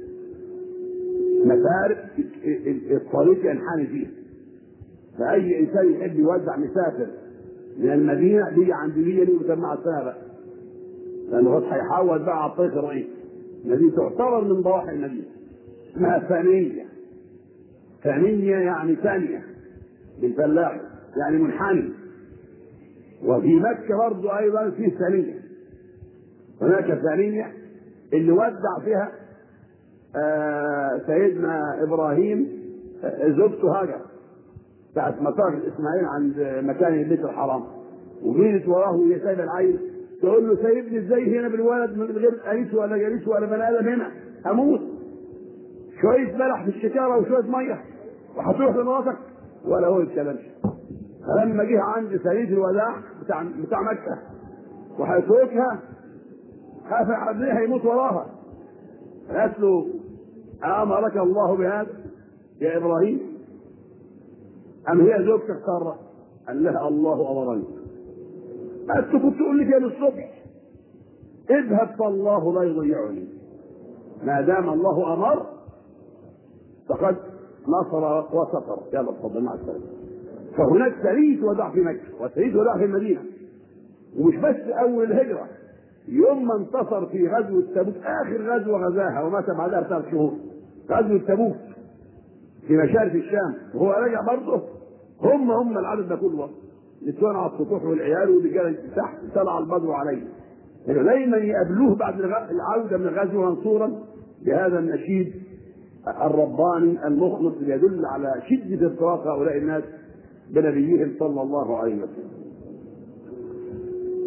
مفارق الطريق ينحني فيه. فأي إنسان يحب يودع مسافر من المدينة بيجي عند دي اللي بتسمى السنة بقى، لأنه هو هيحول بقى على الطريق الرئيسي. الذي تعتبر من ضواحي المدينة اسمها ثانية. ثانية يعني ثانية بالفلاح يعني منحني. وفي مكة برضه أيضا في ثانية، هناك ثانية اللي ودع فيها آه سيدنا إبراهيم آه زوجته هاجر ساعة مطار إسماعيل عند مكان البيت الحرام، وجيت وراه وهي سايبة العيل تقول له سايبني ازاي هنا بالولد من غير قريش ولا جريش ولا بني آدم هنا أموت، شوية بلح في الشكارة وشوية مية وهتروح لمراتك ولا هو يتكلمش. فلما جه عند سيد الوداع بتاع بتاع مكة وهيتركها خاف عليها يموت وراها، قالت له أمرك الله بهذا يا إبراهيم أم هي زوجتك سارة؟ قال لها الله أمرني. قالت له كنت تقول لي كده الصبح اذهب فالله لا يضيعني، ما دام الله أمر فقد نصر وستر. يلا اتفضل مع السلامة. فهناك ثريد وداع في مكة وثريد وداع في المدينة. ومش بس أول الهجرة، يوم ما انتصر في غزوة تبوك آخر غزوة غزاها ومات بعدها ثلاث شهور، غزوة تبوك في مشارف الشام، وهو راجع برضه هم هم العدد ده كله، نسوان على السطوح والعيال والرجال تحت طلع البدر عليه. يعني دايما يقابلوه بعد العودة من الغزو منصورا بهذا النشيد الرباني المخلص اللي يدل على شدة ارتباط هؤلاء الناس بنبيهم صلى الله عليه وسلم.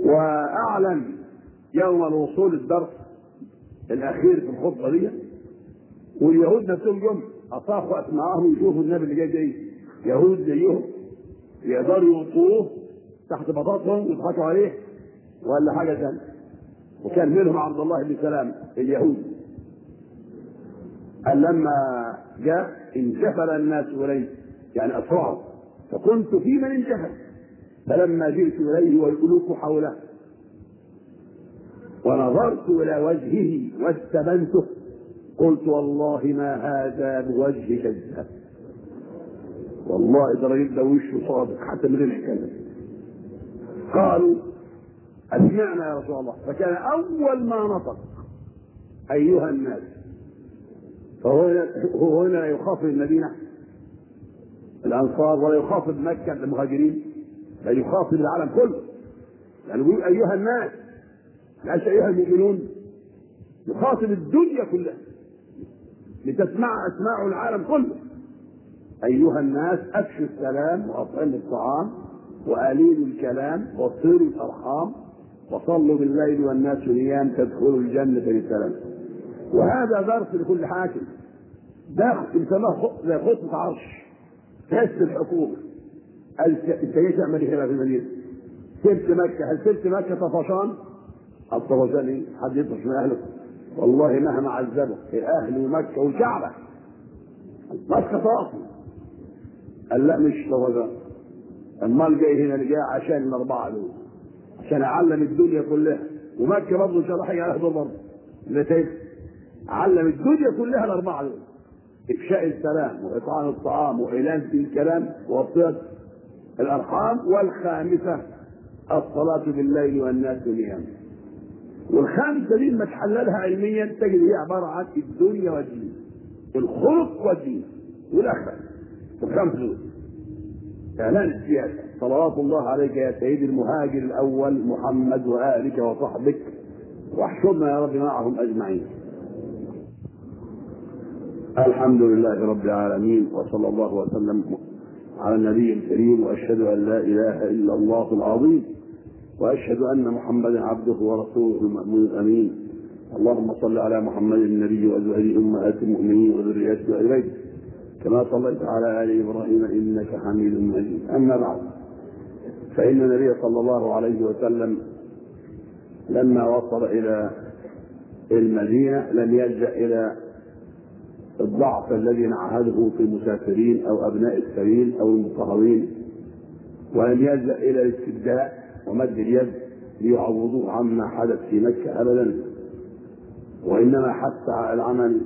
وأعلن يوم الوصول الدرس الأخير في الخطبة دي، واليهود نفسهم جم أطاقوا أسماءهم يشوفوا النبي اللي جاي جاي يهود زيهم يقدروا يوصوه تحت بطاطهم ويضحكوا عليه ولا حاجة ثانية. وكان منهم عبد الله بن سلام اليهود. قال لما جاء انجفل الناس إليه، يعني أسرعوا، فكنت في من انجفل، فلما جئت إليه والألوف حوله ونظرت إلى وجهه واستبنته قلت والله ما هذا بوجه كذاب، والله ده الراجل ده وشه صادق حتى من غير يتكلم. قالوا أسمعنا يا رسول الله. فكان أول ما نطق أيها الناس، فهو هنا يخاطب المدينة الأنصار ولا يخاطب مكة المهاجرين، بل يخاطب العالم كله، يعني يقول أيها الناس، ليس أيها المؤمنون، يخاطب الدنيا كلها لتسمع أسماع العالم كله. أيها الناس أفشوا السلام وأطعموا الطعام وألينوا الكلام وصلوا الأرحام وصلوا بالليل والناس نيام تدخلوا الجنة بسلام. وهذا درس لكل حاكم، ده يسمى زي خطبة عرش تهز الحكومة. انت ايه تعمل هنا في المدينة؟ سبت مكة، هل سبت مكة طفشان؟ الطفشان ايه؟ حد يطفش من اهله؟ والله مهما عذبه اهل مكة والكعبة مكة طافي. قال لا مش طفشان، امال جاي هنا جاي عشان الاربعة دول، عشان اعلم الدنيا كلها. ومكة برضه مش راح ياخد برضه اللي علم الدنيا كلها الاربعة دول: افشاء السلام واطعام الطعام واعلان الكلام ووصية الارحام، والخامسة الصلاة بالليل والناس نيام. والخامسة دي لما تحللها علميا تجد هي عبارة عن الدنيا والدين، الخلق والدين والاخره. الخمس دول اعلان السياسة. صلوات الله عليك يا سيدي المهاجر الاول محمد وآلك وصحبك، واحشرنا يا رب معهم اجمعين. الحمد لله رب العالمين، وصلى الله وسلم على النبي الكريم، واشهد ان لا اله الا الله العظيم، واشهد ان محمدا عبده ورسوله المأمون الامين. اللهم صل على محمد النبي وازواجه امهات المؤمنين وذريته وآل بيته كما صليت على ال ابراهيم انك حميد مجيد. اما بعد، فان النبي صلى الله عليه وسلم لما وصل الى المدينه لم يلجأ الى الضعف الذي نعهده في المسافرين او ابناء السبيل او المضطهدين، ولم يلجأ الى الاستبداء ومد اليد ليعوضوه عما حدث في مكه ابدا، وانما حث على العمل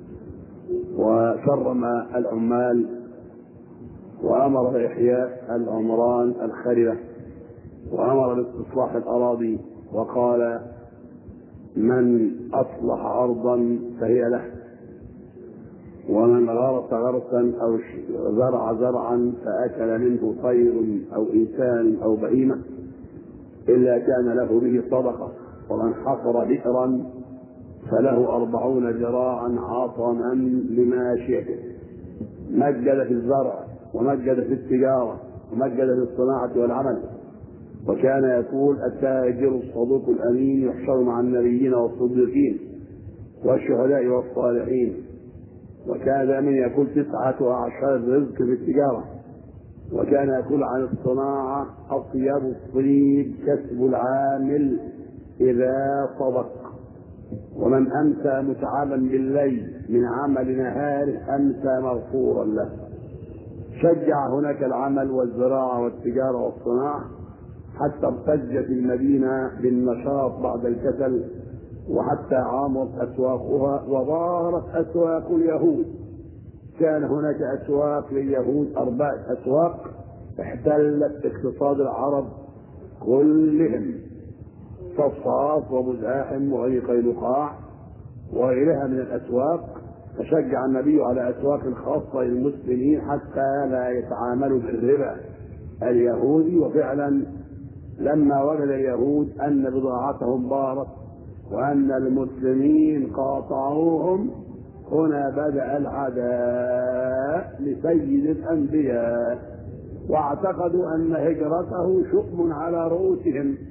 وكرم العمال وامر باحياء العمران الخربه وامر باستصلاح الاراضي، وقال: من اصلح ارضا فهي له، ومن غرس غرسا او زرع زرعا فاكل منه طير او انسان او بهيمه الا كان له به صدقه، ومن حفر بئرا فله أربعون ذراعا عاصما لماشيته. مجد في الزرع ومجد في التجاره ومجد في الصناعه والعمل. وكان يقول: التاجر الصدوق الامين يحشر مع النبيين والصديقين والشهداء والصالحين. وكان من يقول: تسعة أعشار الرزق في التجارة. وكان يقول عن الصناعة: أطيب الطيب كسب العامل إذا صدق. ومن أمسى متعبا بالليل من عمل نهاره أمسى مغفورا له. شجع هناك العمل والزراعة والتجارة والصناعة حتى ارتجت المدينة بالنشاط بعد الكسل، وحتى عامت أسواقها وظهرت أسواق اليهود. كان هناك أسواق لليهود، أربعة أسواق احتلت اقتصاد العرب كلهم: صفصاف ومزاحم وغير قينقاع وغيرها من الأسواق. فشجع النبي على أسواق خاصة للمسلمين حتى لا يتعاملوا بالربا اليهودي. وفعلا لما وجد اليهود أن بضاعتهم بارت وأن المسلمين قاطعوهم، هنا بدأ العداء لسيد الأنبياء، واعتقدوا أن هجرته شؤم على رؤوسهم،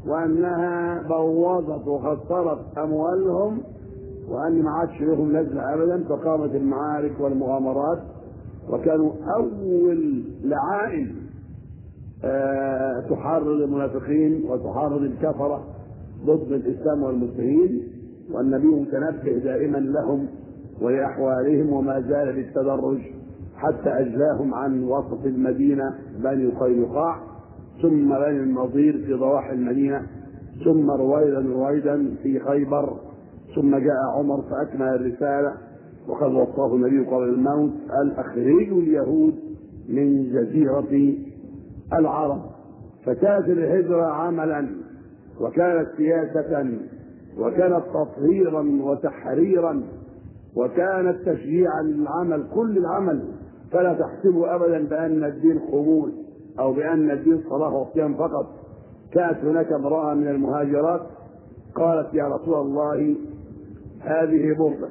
وأنها بوظت وخسرت أموالهم وأن ما عادش لهم لازمة أبدا، فقامت المعارك والمغامرات، وكانوا أول لعائن أه تحرر المنافقين وتحرر الكفرة ضد الإسلام والمسلمين، والنبي متنبه دائما لهم ولأحوالهم، وما زال بالتدرج حتى أجلاهم عن وسط المدينة بني قينقاع، ثم بني النضير في ضواحي المدينة، ثم رويدا رويدا في خيبر، ثم جاء عمر فأكمل الرسالة، وقد وصاه النبي قبل الموت: قال: أخرجوا اليهود من جزيرة العرب. فكانت الهجرة عملا، وكانت سياسة، وكانت تطهيرا وتحريرا، وكانت تشجيعا للعمل، كل العمل. فلا تحسبوا أبدا بأن الدين خمول أو بأن الدين صلاح وصيام فقط. كانت هناك امرأة من المهاجرات قالت: يا رسول الله، هذه بردة،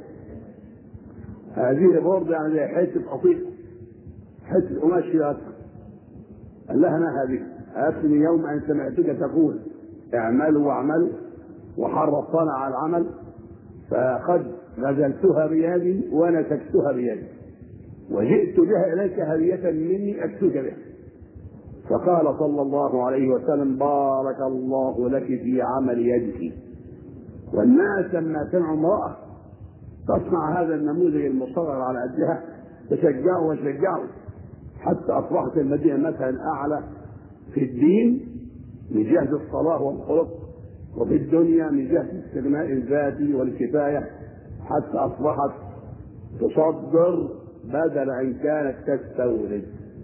هذه بردة يعني حتة قطيع، حتة قماش فيها أكثر. قال لها: ما هذه؟ قالت: من يوم أن سمعتك تقول اعملوا واعملوا وحرصنا على العمل، فقد غزلتها بيدي ونسكتها بيدي، وجئت بها إليك هدية مني أكسوك بها. فقال صلى الله عليه وسلم: بارك الله لك في عمل يدك. والناس لما سمعوا امرأة تصنع هذا النموذج المصغر على قدها تشجعوا وشجعوا، حتى أصبحت المدينة مثلا أعلى في الدين من جهة الصلاة والخلق، وفي الدنيا من جهة الاستغناء الذاتي والكفاية، حتى أصبحت تصدر بدل أن كانت تستورد.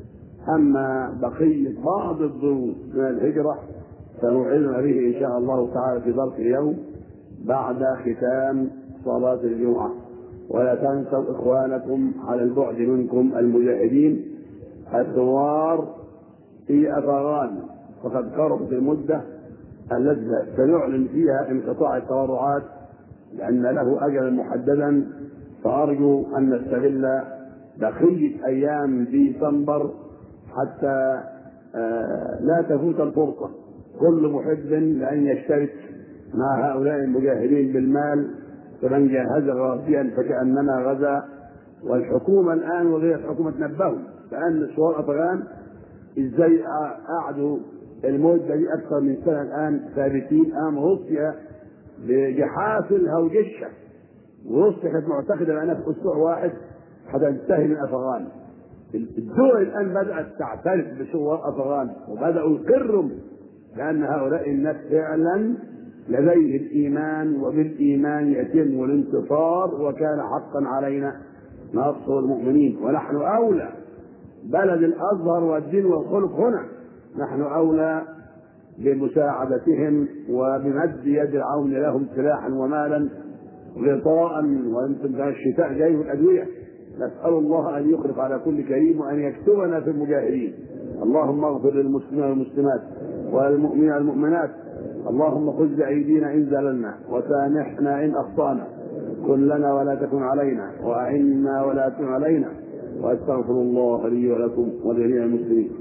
أما بقية بعض الظروف من الهجرة سنوعدنا به إن شاء الله تعالى في ظرف اليوم بعد ختام صلاة الجمعة. ولا تنسوا إخوانكم على البعد منكم المجاهدين الثوار في أفغان، فقد قربت المدة التي سنعلن فيها انقطاع التبرعات، لأن له أجلا محددا. فأرجو أن نستغل بقية أيام ديسمبر حتى لا تفوت الفرصة كل محب لأن يشترك مع هؤلاء المجاهدين بالمال، فمن جاهز غازيا فكأنما غزا. والحكومة الآن وغير الحكومة تنبهوا، لأن ثوار أفغان إزاي قعدوا المدة دي أكثر من سنة الآن ثابتين أمام روسيا بجحافلها وجيشها، وروسيا كانت معتقدة بأنها في أسبوع واحد هتنتهي من أفغان. الدول الآن بدأت تعترف بثوار أفغان وبدأوا يقروا لأن هؤلاء الناس فعلا لديه الإيمان، وبالإيمان يتم الانتصار، وكان حقا علينا نصر المؤمنين. ونحن أولى، بلد الأزهر والدين والخلق هنا، نحن أولى بمساعدتهم وبمد يد العون لهم سلاحا ومالا غطاء. وانتم الشتاء جاي والأدوية، نسأل الله أن يخلف على كل كريم وأن يكتبنا في المجاهدين. اللهم اغفر للمسلمين والمسلمات والمؤمنين والمؤمنات. اللهم خذ بأيدينا إن زللنا وسامحنا إن أخطأنا، كن لنا ولا تكن علينا، وأعنا ولا تكن علينا، وأستغفر الله لي ولكم ولجميع المسلمين.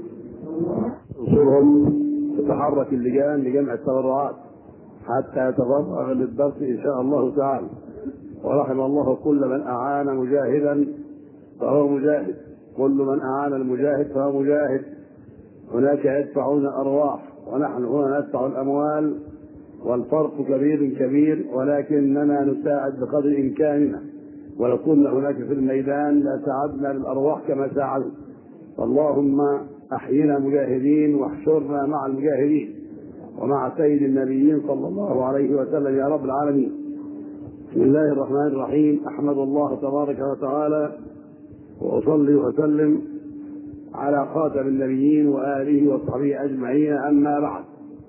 انصرهم تتحرك اللجان لجمع التبرعات حتى يتفرغ للدرس إن شاء الله تعالى. ورحم الله كل من أعان مجاهدا فهو مجاهد، كل من أعان المجاهد فهو مجاهد. هناك يدفعون الأرواح ونحن هنا ندفع الأموال، والفرق كبير كبير، ولكننا نساعد بقدر إمكاننا. ولو كنا هناك في الميدان لساعدنا بالأرواح كما ساعدوا. اللهم أحينا مجاهدين واحشرنا مع المجاهدين ومع سيد النبيين صلى الله عليه وسلم يا رب العالمين. بسم الله الرحمن الرحيم. أحمد الله تبارك وتعالى وأصلي وأسلم على خاتم النبيين وآله وصحبه أجمعين، أما بعد.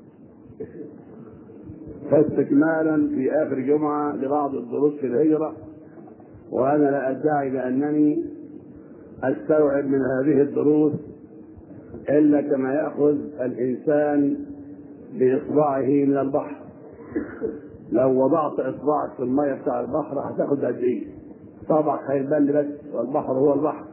فاستكمالا في آخر جمعة لبعض الدروس في الهجرة، وأنا لا أدعي بأنني أستوعب من هذه الدروس إلا كما يأخذ الإنسان بإصبعه من البحر. لو وضعت إصبعك في المية بتاع البحر هتاخد قد إيه؟ طبعا هيبان بس، والبحر هو البحر.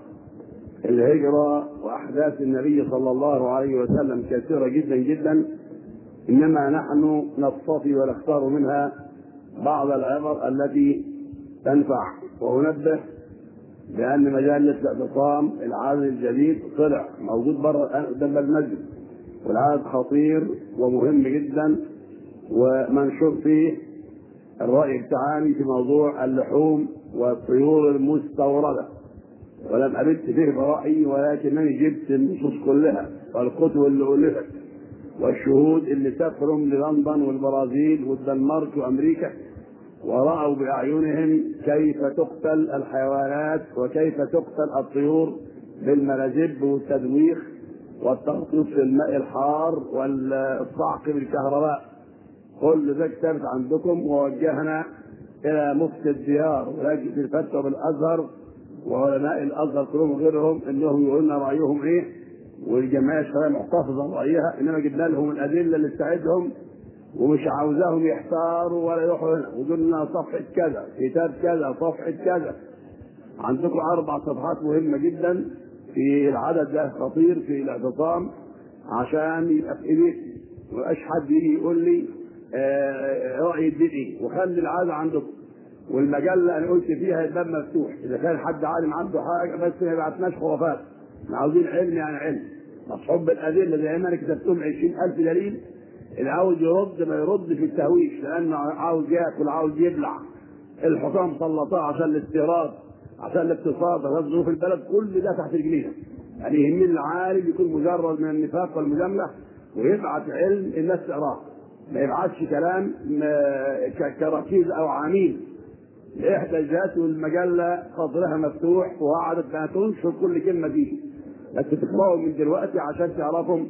الهجرة وأحداث النبي صلى الله عليه وسلم كثيرة جدا جدا، إنما نحن نصطفي ونختار منها بعض العبر التي تنفع. وأنبه بأن مجلة الاعتصام العدد الجديد طلع موجود بره قدام المسجد، والعدد خطير ومهم جدا، ومنشور فيه الرأي بتاعي في موضوع اللحوم والطيور المستوردة، ولم أبت فيه برأيي، ولكنني جبت النصوص كلها والكتب اللي ألفت والشهود اللي سافروا للندن والبرازيل والدنمارك وأمريكا ورأوا بأعينهم كيف تقتل الحيوانات وكيف تقتل الطيور بالمراجب والتدويخ والتغطيس في الماء الحار والصعق بالكهرباء. كل ذلك ثابت عندكم، ووجهنا إلى مفتي الديار ولجنة الفتوى بالأزهر وعلماء الأزهر كلهم وغيرهم إنهم يقولوا لنا رأيهم إيه، والجمعية الشرعية محتفظة برأيها، إنما جبنا لهم الأدلة اللي تساعدهم ومش عاوزاهم يحتاروا ولا يروحوا هنا وقلنا صفحة كذا كتاب كذا صفحة كذا. عندكم أربع صفحات مهمة جدا في العدد ده خطير في الاعتصام، عشان يبقى في إيديك ومبقاش حد يجي يقول لي آه رأي الدين، وخلي العادة عندكم. والمجلة أنا قلت فيها الباب مفتوح، إذا كان حد عالم عنده حاجة بس ما يبعتناش خرافات، احنا عاوزين علم يعني علم مصحوب بالأدلة زي ما أنا كتبتهم عشرين ألف دليل. اللي عاوز يرد ما يرد في التهويش، لأنه عاوز ياكل عاوز يبلع. الحكام سلطوه عشان الاستيراد عشان الاقتصاد عشان ظروف البلد، كل ده تحت رجلينا. يعني يهمني العالم يكون مجرد من النفاق والمجاملة ويبعت علم الناس تقراه، ما يبعتش كلام كركيز أو عميل. إحدى الجهات والمجلة صدرها مفتوح وقعدت ما تنشر كل كلمة فيه، بس تقرأوا من دلوقتي عشان تعرفوا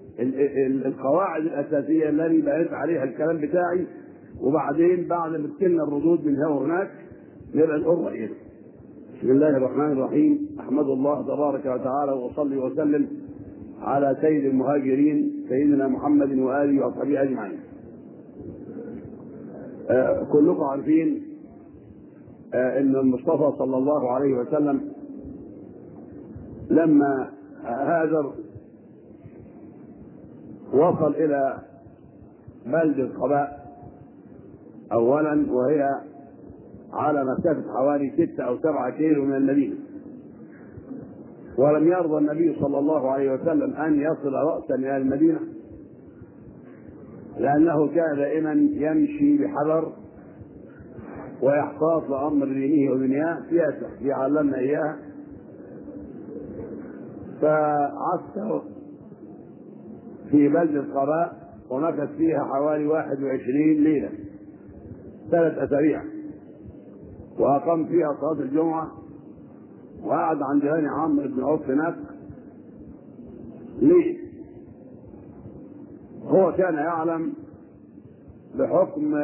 القواعد الأساسية التي بنيت عليها الكلام بتاعي، وبعدين بعد ما تكلنا الردود من هنا وهناك نبقى نقول رأينا. بسم الله الرحمن الرحيم. أحمد الله تبارك وتعالى وأصلي وسلم على سيد المهاجرين سيدنا محمد وآله وصحبه أجمعين. آه كلكم عارفين آه أن المصطفى صلى الله عليه وسلم لما هاجر وصل إلى بلدة قباء أولا، وهي على مسافة حوالي ستة أو سبعة كيلو من المدينة، ولم يرضى النبي صلى الله عليه وسلم أن يصل رأسا إلى المدينة، لأنه كان دائما يمشي بحذر ويحتاط لأمر دينه ودنياه سياسة يعلمنا إياها. فعسكر في بلدة قباء ونفذ فيها حوالي واحد وعشرين ليلة ثلاث أسابيع، وأقام فيها صلاة الجمعة، وقعد عند هاني عمرو بن عوف هناك. ليه؟ هو كان يعلم بحكم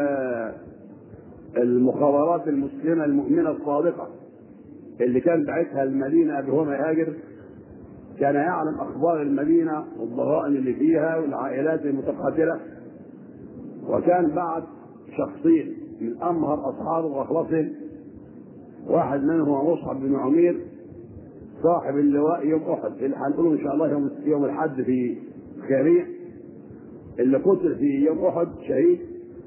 المخابرات المسلمة المؤمنة الصادقة اللي كان بعتها المدينة قبل هو ما يهاجر، كان يعلم أخبار المدينة والضغائن اللي فيها والعائلات المتقاتلة، وكان بعد شخصين من أمهر أصحابه وأخلصهم، واحد منهم هو مصعب بن عمير صاحب اللواء يوم أحد اللي هنقوله إن شاء الله يوم يوم الحد في خيرية، اللي قتل في يوم أحد شهيد،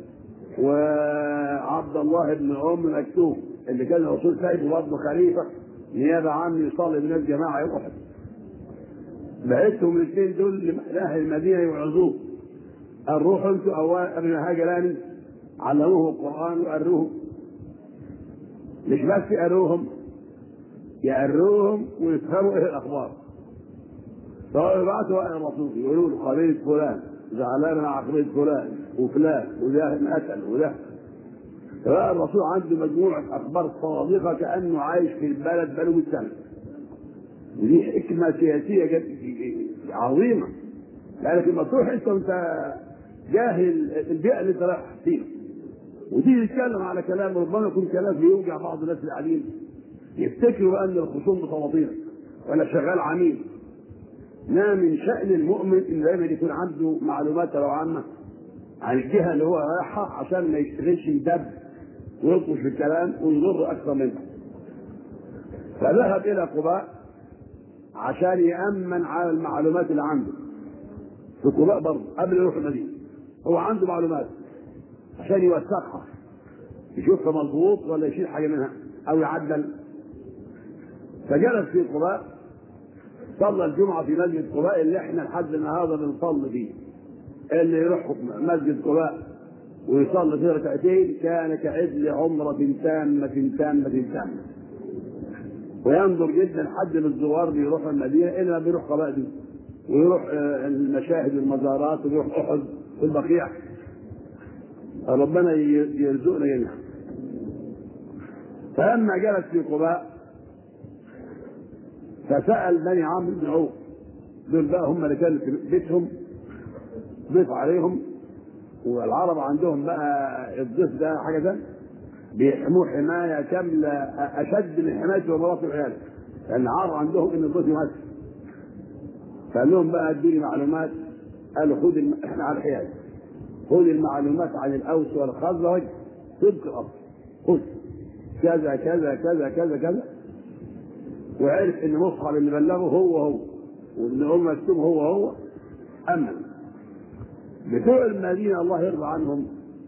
وعبد الله بن أم مكتوم اللي كان الرسول سايبه برضه خليفة نيابة عنه يصلي من الجماعة يوم أحد. بعثهم الاثنين دول لأهل المدينة يوعظوه، قال روحوا انتوا أول قبل ما هاجراني، علموه القرآن وقروهم، مش بس يقروهم يقروهم ويفهموا ايه الأخبار. سواء يبعثوا إلى الرسول يقولوا له قبيلة فلان زعلان مع قبيلة فلان وفلان وده قتل وده، فبقى الرسول عنده مجموعة أخبار صادقة كأنه عايش في البلد بقاله مية سنة. ودي حكمة سياسية عظيمة، لأنك لما تروح أنت وأنت جاهل البيئة اللي أنت رايح فيها وتيجي تتكلم على كلام ربما يكون كلام بيوجع بعض الناس اللي قاعدين، يفتكروا بأن الخصوم متواطئين ولا شغال عميل. ما من شأن المؤمن إن دايما يكون عنده معلومات لو عامة عن الجهة اللي هو رايحها عشان ما يشتغلش يدب ويطلش في الكلام ويضر أكثر منه. فذهب إلى قباء عشان يأمن على المعلومات اللي عنده في قباء برضه قبل يروح المدينة، هو عنده معلومات عشان يوثقها، يشوفها مضبوط ولا يشيل حاجه منها او يعدل. فجلس في قباء صلى الجمعه في مسجد قباء اللي احنا لحد النهارده بنصلي فيه. اللي يروح مسجد قباء ويصلي فيه ركعتين كان كعدل عمره تامه تامه تامه. وينظر جدا حد من الزوار بيروح المدينه الا ما بيروح قباء دي، ويروح المشاهد والمزارات ويروح احد والبقيع. ربنا يرزقنا جميعا. فلما جلس في قباء فسأل بني عمرو بن عوف، دول بقى هم اللي كانوا في بيتهم ضيف عليهم، والعرب عندهم بقى الضيف ده حاجه ده بيحموه حمايه كامله اشد من حمايه مرات وعياله، لان العرب عندهم ان الضيف يمثل. فقال لهم بقى ادوني معلومات. قالوا خذ الم... احنا على الحياد، خذ المعلومات عن الاوس والخزرج طبق الاصل، خذ كذا كذا كذا كذا كذا. وعرف ان مصعب اللي بلغه هو هو وابن ام مكتوم هو هو. امن بتوع المدينه الله يرضى عنهم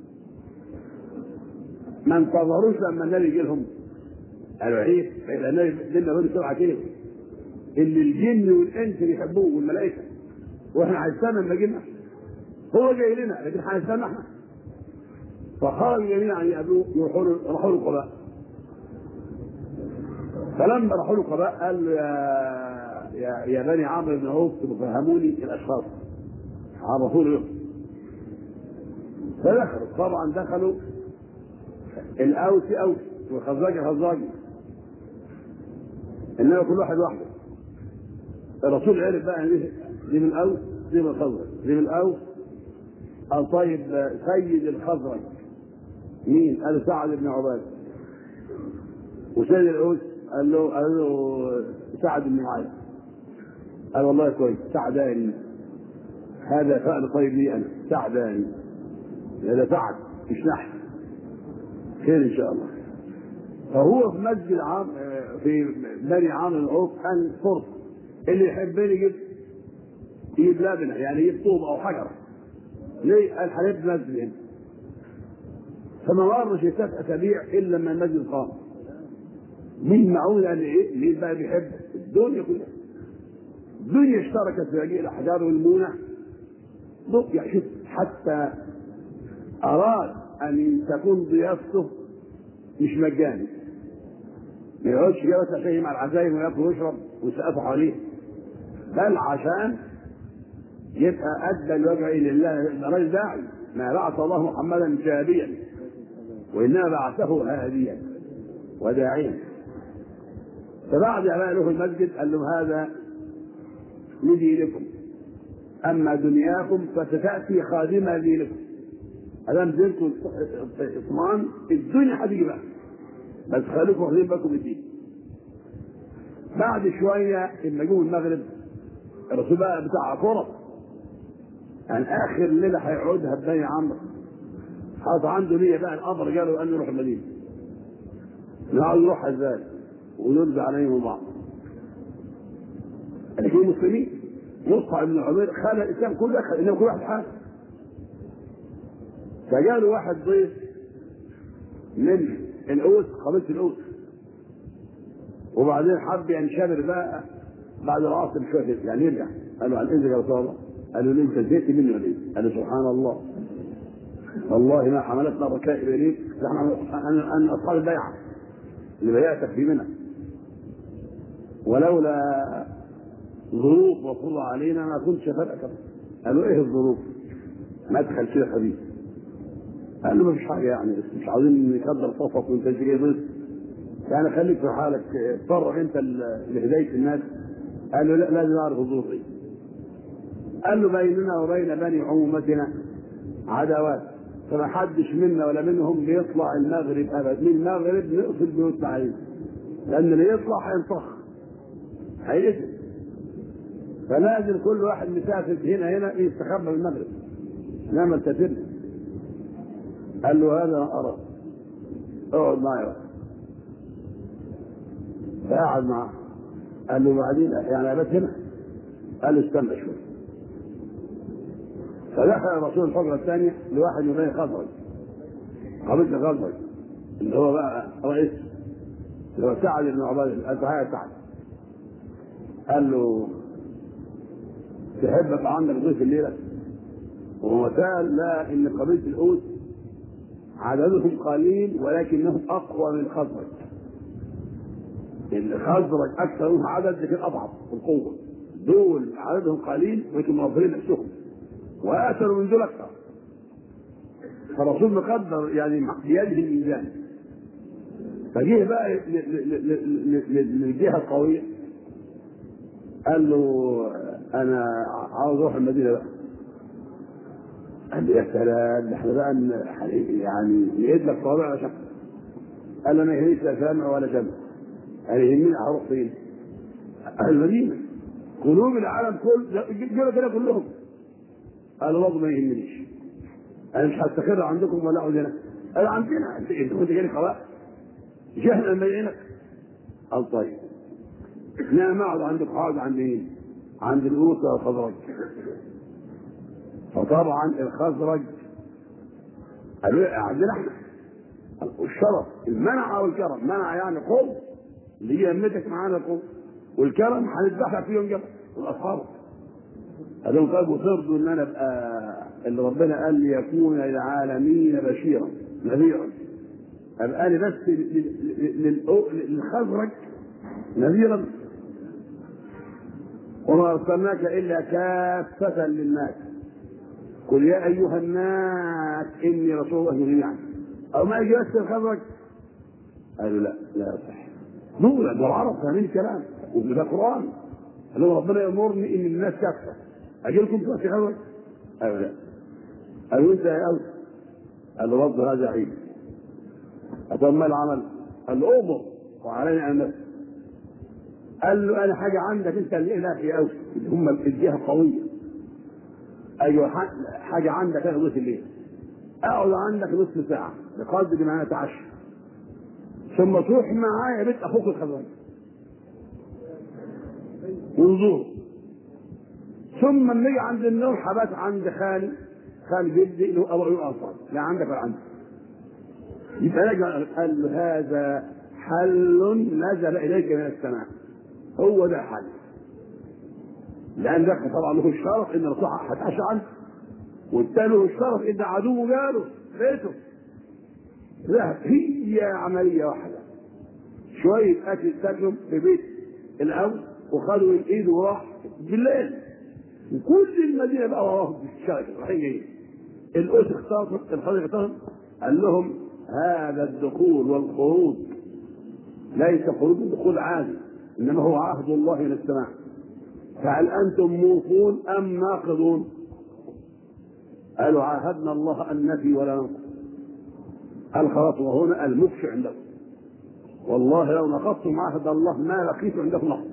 ما انتظروش لما النبي يجي لهم. قالوا عيب يبقى النبي لنا بيقول سبعه كده اللي الجن والانس بيحبوه والملائكه، واحنا هنستنى لما جينا؟ هو جاي لنا لكن هنستنى احنا؟ فخرجوا جميعا يقابلوه يروحوا له راحوا له قباء. فلما راحوا له قباء قال له يا يا, يا بني عمرو بن عوف فهموني الاشخاص، عرفوا له. فدخلوا طبعا دخلوا الاوسي اوسي والخزاجي خزاجي، انما كل واحد وحده. الرسول عرف بقى دي من الاوس دي من الخزرج دي من الاوس. قال طيب سيد الخزرج مين؟ قال سعد بن عباده. وسيد الاوس قال له قال له سعد بن معاذ. قال والله كويس سعداني، هذا فعل طيب لي انا سعداني، هذا سعد مش نحن، خير ان شاء الله. فهو في مسجد عام في بني عامر العوف كان فرصه اللي يحبني يجيب يجيب لبنه يعني يجيب طوب او حجره. ليه؟ قال هنبني مسجد هنا. فما مرش ثلاث اسابيع الا لما المسجد قام. مين معقول قال ايه؟ مين بقى بيحب الدنيا كلها؟ الدنيا اشتركت في هذه الاحجار والمونه. يعني شوف حتى اراد ان تكون ضيافته مش مجاني، ما يقعدش جلس عشان مع العزايم وياكل ويشرب ويسقفوا حواليه، بل عشان يبقى ادى الوجه لله. راجل داعي، ما بعث الله محمدا جابيا وانما بعثه هاديا وداعيا. فبعد ما له المسجد قال له هذا لدينكم، اما دنياكم فستاتي خادمه لدينكم. ادام دينكم اطمئن الدنيا هتيجي بقى، بس خليكم واخدين بالكم من الدين. بعد شويه لما جم المغرب الرسول بقى بتاع فرص، يعني اخر ليله هيقعدها بني عمرو حاط عنده نيه بقى الامر جاله قال له روح المدينه. نقعد نروح ازاي ونرجع عليهم بعض. الاثنين مسلمين مصعب بن عمير خلى الاسلام كله دخل انه كل واحد حاجه. فجاله واحد ضيف من الاوس قبيله الاوس، وبعدين حب ينشبر بقى بعد العصر شويه يعني يرجع. قال له عن اذنك يا رسول الله. قال له ليه انت زهقت مني ولا ايه؟ قال له سبحان الله والله ما حملتنا الركائب اليك ان اصحاب البيعه اللي بيعتك في منى، ولولا ظروف مفروضه علينا ما كنت شفتك. قال له ايه الظروف؟ مدخل كده حبيبي. قال له ما فيش حاجه يعني مش عاوزين نكدر صفك وانت جاي ضيف، يعني خليك في حالك اتفرغ انت لهدايه الناس. قال له لا لازم اعرف الظروف ايه. قال له بيننا وبين بني عمومتنا عداوات، فما حدش منا ولا منهم بيطلع المغرب ابدا. من المغرب نقفل بيوتنا عليه، لان اللي يطلع هينطخ هيقتل. فلازم كل واحد مسافر هنا هنا يستخبى من المغرب انما التفل. قال له هذا انا ارى اقعد معي. فقعد معه. قال له بعدين يعني ابات هنا؟ قال له استنى شوي. فدخل الرسول الحجره الثانيه لواحد من بني خزرج، قبيله الخزرج اللي هو بقى رئيس، اللي هو سعد بن عباده. قال له: سعد، قال له: تحب ابقى عندك ضيف الليله؟ وهو سال لا ان قبيله الاوس عددهم قليل ولكنهم اقوى من الخزرج. الخزرج اكثر منهم عدد لكن اضعف في القوه، دول عددهم قليل ولكن موفرين نفسهم واثروا من دول اكثر. فالرسول مقدر يعني بيده الميزان. فجه بقى للجهه القويه، قال له: انا عاوز اروح المدينه بقى. قال له: يا سلام، احنا بقى يعني نقيد لك صوابع ولا شمس. قال له: ما يهمنيش لا سامع ولا شمس، قال يهمني هروح فين؟ المدينه. قلوب العالم كله جرى كده كلهم. قال برضه ما يهمنيش، انا مش هستقر عندكم ولا اقعد هنا. قال: عندنا، انت كنت جاي خلاص جهلا مليئنك. قال: طيب نعم، اقعد عندك. هقعد عند مين؟ عند الاوس والخزرج. فطبعا الخزرج قالوا: عندنا احنا الشرف، المنع او الكرم. منع يعني قوم اللي يمتك معانا القوم، والكرم هنذبحك في يوم جبل والاصحاب. قال لهم: طيب وترضوا ان انا ابقى اللي ربنا قال لي يكون للعالمين بشيرا نذيرا، ابقى انا بس للخزرج نذيرا؟ وما ارسلناك الا كافة للناس، قل يا ايها الناس اني رسول الله جميعا. او ما يجي بس الخزرج؟ قالوا: لا لا يصح، دول العرب فاهمين الكلام وده القران. قال لهم: ربنا يامرني ان الناس كافه، اجي لكم في خزرج؟ قالوا: لا. قالوا: انت يا اوس؟ قال له: رب هذا عيد. طب ما العمل؟ قال له: امر وعلينا ان نفسه. قال له: انا حاجه عندك انت اللي هناك يا اوس، اللي هم الجهه القويه. ايوه حاجه عندك انا ضيف الليل، اقعد عندك نصف ساعه بقدر ما نتعشى، ثم تروح معايا بيت اخوك الخزرج ونزور، ثم نيجي عند النوم حبات عند خالي خالي جدي اللي هو ابو عيون انصار، لا عندك ولا عندك. يبقى رجع قال له: هذا حل نزل اليك من السماء، هو ده حل. لان ده طبعا له الشرف ان الرسول هتعشى عنه، والتاني له الشرف ان عدوه جاله بيته. لا، هي عمليه واحده، شويه اكل تاكلهم في بيت الاول وخدوا من ايده وراح بالليل، وكل المدينه بقى وراهم في الشارع رايحين جايين. الأوس اختار الخليفه اختار، قال لهم: هذا الدخول والخروج ليس خروج دخول عادي، انما هو عهد الله من السماء، فهل انتم موفون ام ناقضون؟ قالوا: عاهدنا الله ان نفي ولا ننقض. قال: خلاص، وهنا المكش عندكم، والله لو نقضتم عهد الله ما لقيت عندكم نقض.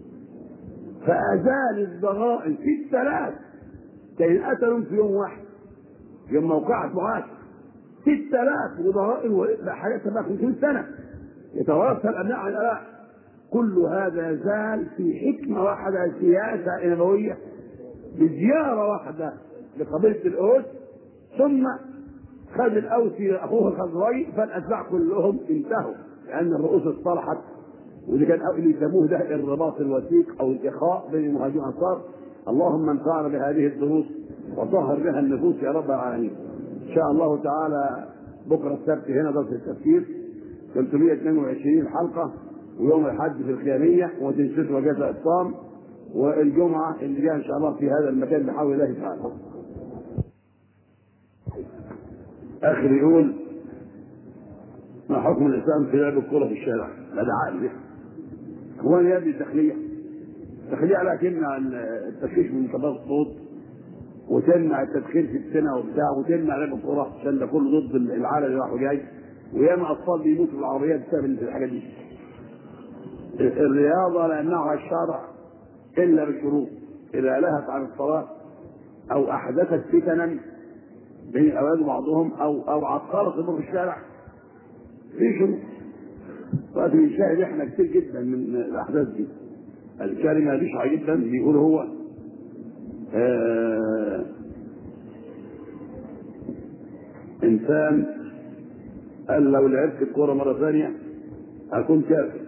فازال الضغائن في الثلاث، كان قتلوا في يوم واحد يوم موقعة معاش ست آلاف وضرائب حاجات تبقى خمسين سنة يتوارث الأبناء عن الآباء. كل هذا زال في حكمة واحدة، سياسة نبوية، بزيارة واحدة لقبيلة الأوس، ثم خد الأوسي أخوه الخزرجي، فالأتباع كلهم انتهوا لأن الرؤوس اصطلحت. واللي كان اللي يسموه ده الرباط الوثيق أو الإخاء بين المهاجرين والأنصار. اللهم انفعنا بهذه الدروس وطهر بها النفوس يا رب العالمين. ان شاء الله تعالى بكره السبت هنا درس التفسير ثلاثمائة واثنين وعشرين حلقه، ويوم الاحد في الخياميه وتنشيط وجزاء الصام، والجمعه اللي جايه ان شاء الله في هذا المكان بحول الله تعالى. اخر يقول: ما حكم الاسلام في لعب الكره في الشارع؟ لا ده عقل، هو يا ابني التخليه التخليه لكن التشويش من انقباض الصوت، وتمنع التدخين في السنه وبتاع، وتمنع لعب الكوره عشان ده كله ضد العالم اللي راح وجاي، وياما اطفال بيموتوا في العربيات بسبب الحاجات دي. الرياضه لا يمنعها الشرع الا بشروط، اذا لهت عن الصلاه او احدثت فتنا بين الاولاد وبعضهم او او عطلت الامور في الشارع في شروط. وقت بنشاهد احنا كتير جدا من الاحداث دي. الكلمه بشعه جدا بيقول هو آه إنسان قال لو لعبت الكورة مرة ثانية أكون كافر.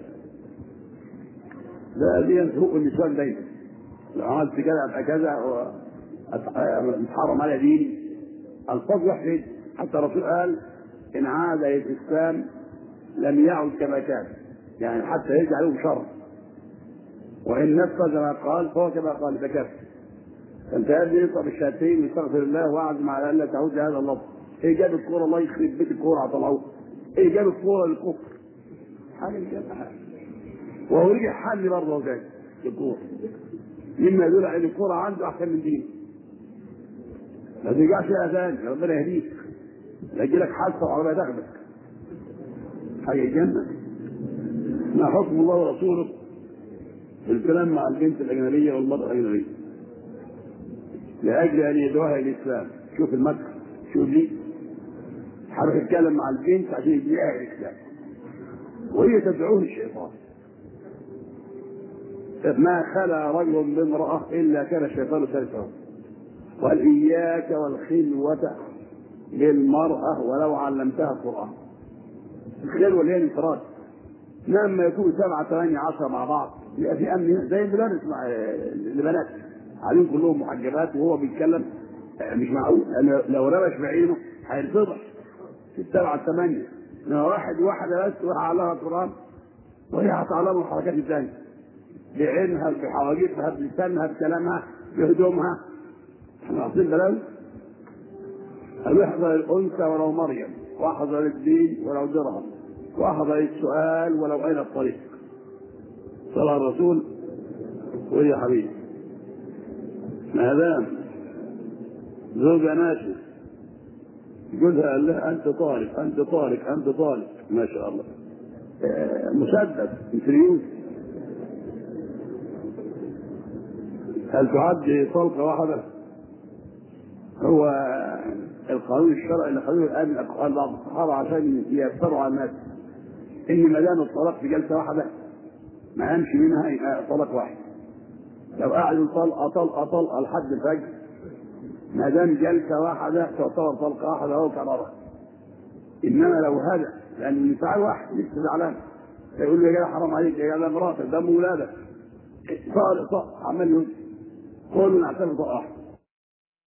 ده دي ينسوق النسوان دايما، لو عملت كذا أبقى كذا ومتحرم على ديني، الفاظ وحشه. حتى الرسول قال إن عاد إلى الإسلام لم يعد كما كان، يعني حتى يرجع له شر، وإن نفذ ما قال فهو كما قال بكفر. فأنت قاعد يطلب الشهادتين ويستغفر الله وأعزم على ألا تعود هذا اللفظ. إيه جاب الكورة؟ الله يخرب بيت الكورة طلعوه. إيه جاب الكورة للكفر؟ حاجة جاب حاجة. وهو رجع حل برضه زي الكورة، مما يدل على ان الكورة عنده احسن من دين. ما ترجعش اذان، ربنا يهديك، لا يجي لك حادثه وعربيه تاخدك. حاجه الجنه. ما حكم الله ورسوله في الكلام مع البنت الاجنبيه والمراه الاجنبيه لاجل ان يدعوها الى الاسلام؟ شوف المدخل، شوف ليه حابب يتكلم مع البنت عشان يدعيها الى الاسلام وهي تدعوه الشيطان. ما خلا رجل بامرأة إلا كان الشيطان ثالثه. قال إياك والخلوة بالمرأة ولو علمتها القرآن. الخلوة اللي هي الانفراد، لما يكونوا سبعة ثمانية عشرة مع بعض يبقى في أمن زي المدرس مع البنات عليهم كلهم محجبات وهو بيتكلم مش معقول، لو رمش بعينه هيرتضح في السبعة ثمانية. لو واحد واحدة بس وعلمها القرآن وهي هتعلمه الحركات الثانية بعينها بحواجبها بلسانها بكلامها بهدومها. احنا عاطين بلاوي. قالوا احضر الانثى ولو مريم، واحضر الدين ولو درهم، واحضر السؤال ولو اين الطريق. صلى الرسول. قول يا حبيبي ما دام زوجة ناشئ جوزها قال لها انت طالق انت طالق انت طالق، ما شاء الله اه مسدد انتريوز. هل تعد طلقة واحدة؟ هو القانون الشرعي اللي خلوه الآن أقوال بعض الصحابة عشان ييسروا على الناس إن ما دام الطلاق في جلسة واحدة ما يمشي منها يبقى طلاق واحد. لو قعدوا طلقة طلقة طلقة لحد الفجر ما دام جلسة واحدة تعتبر طلقة واحدة أو كرارة. إنما لو هذا لأن النساء واحد لسه زعلان يقول له يا جدع حرام عليك يا جدع مراتك دم ولادك صار صار عمال يقول قولوا نعتبر طلقة واحدة.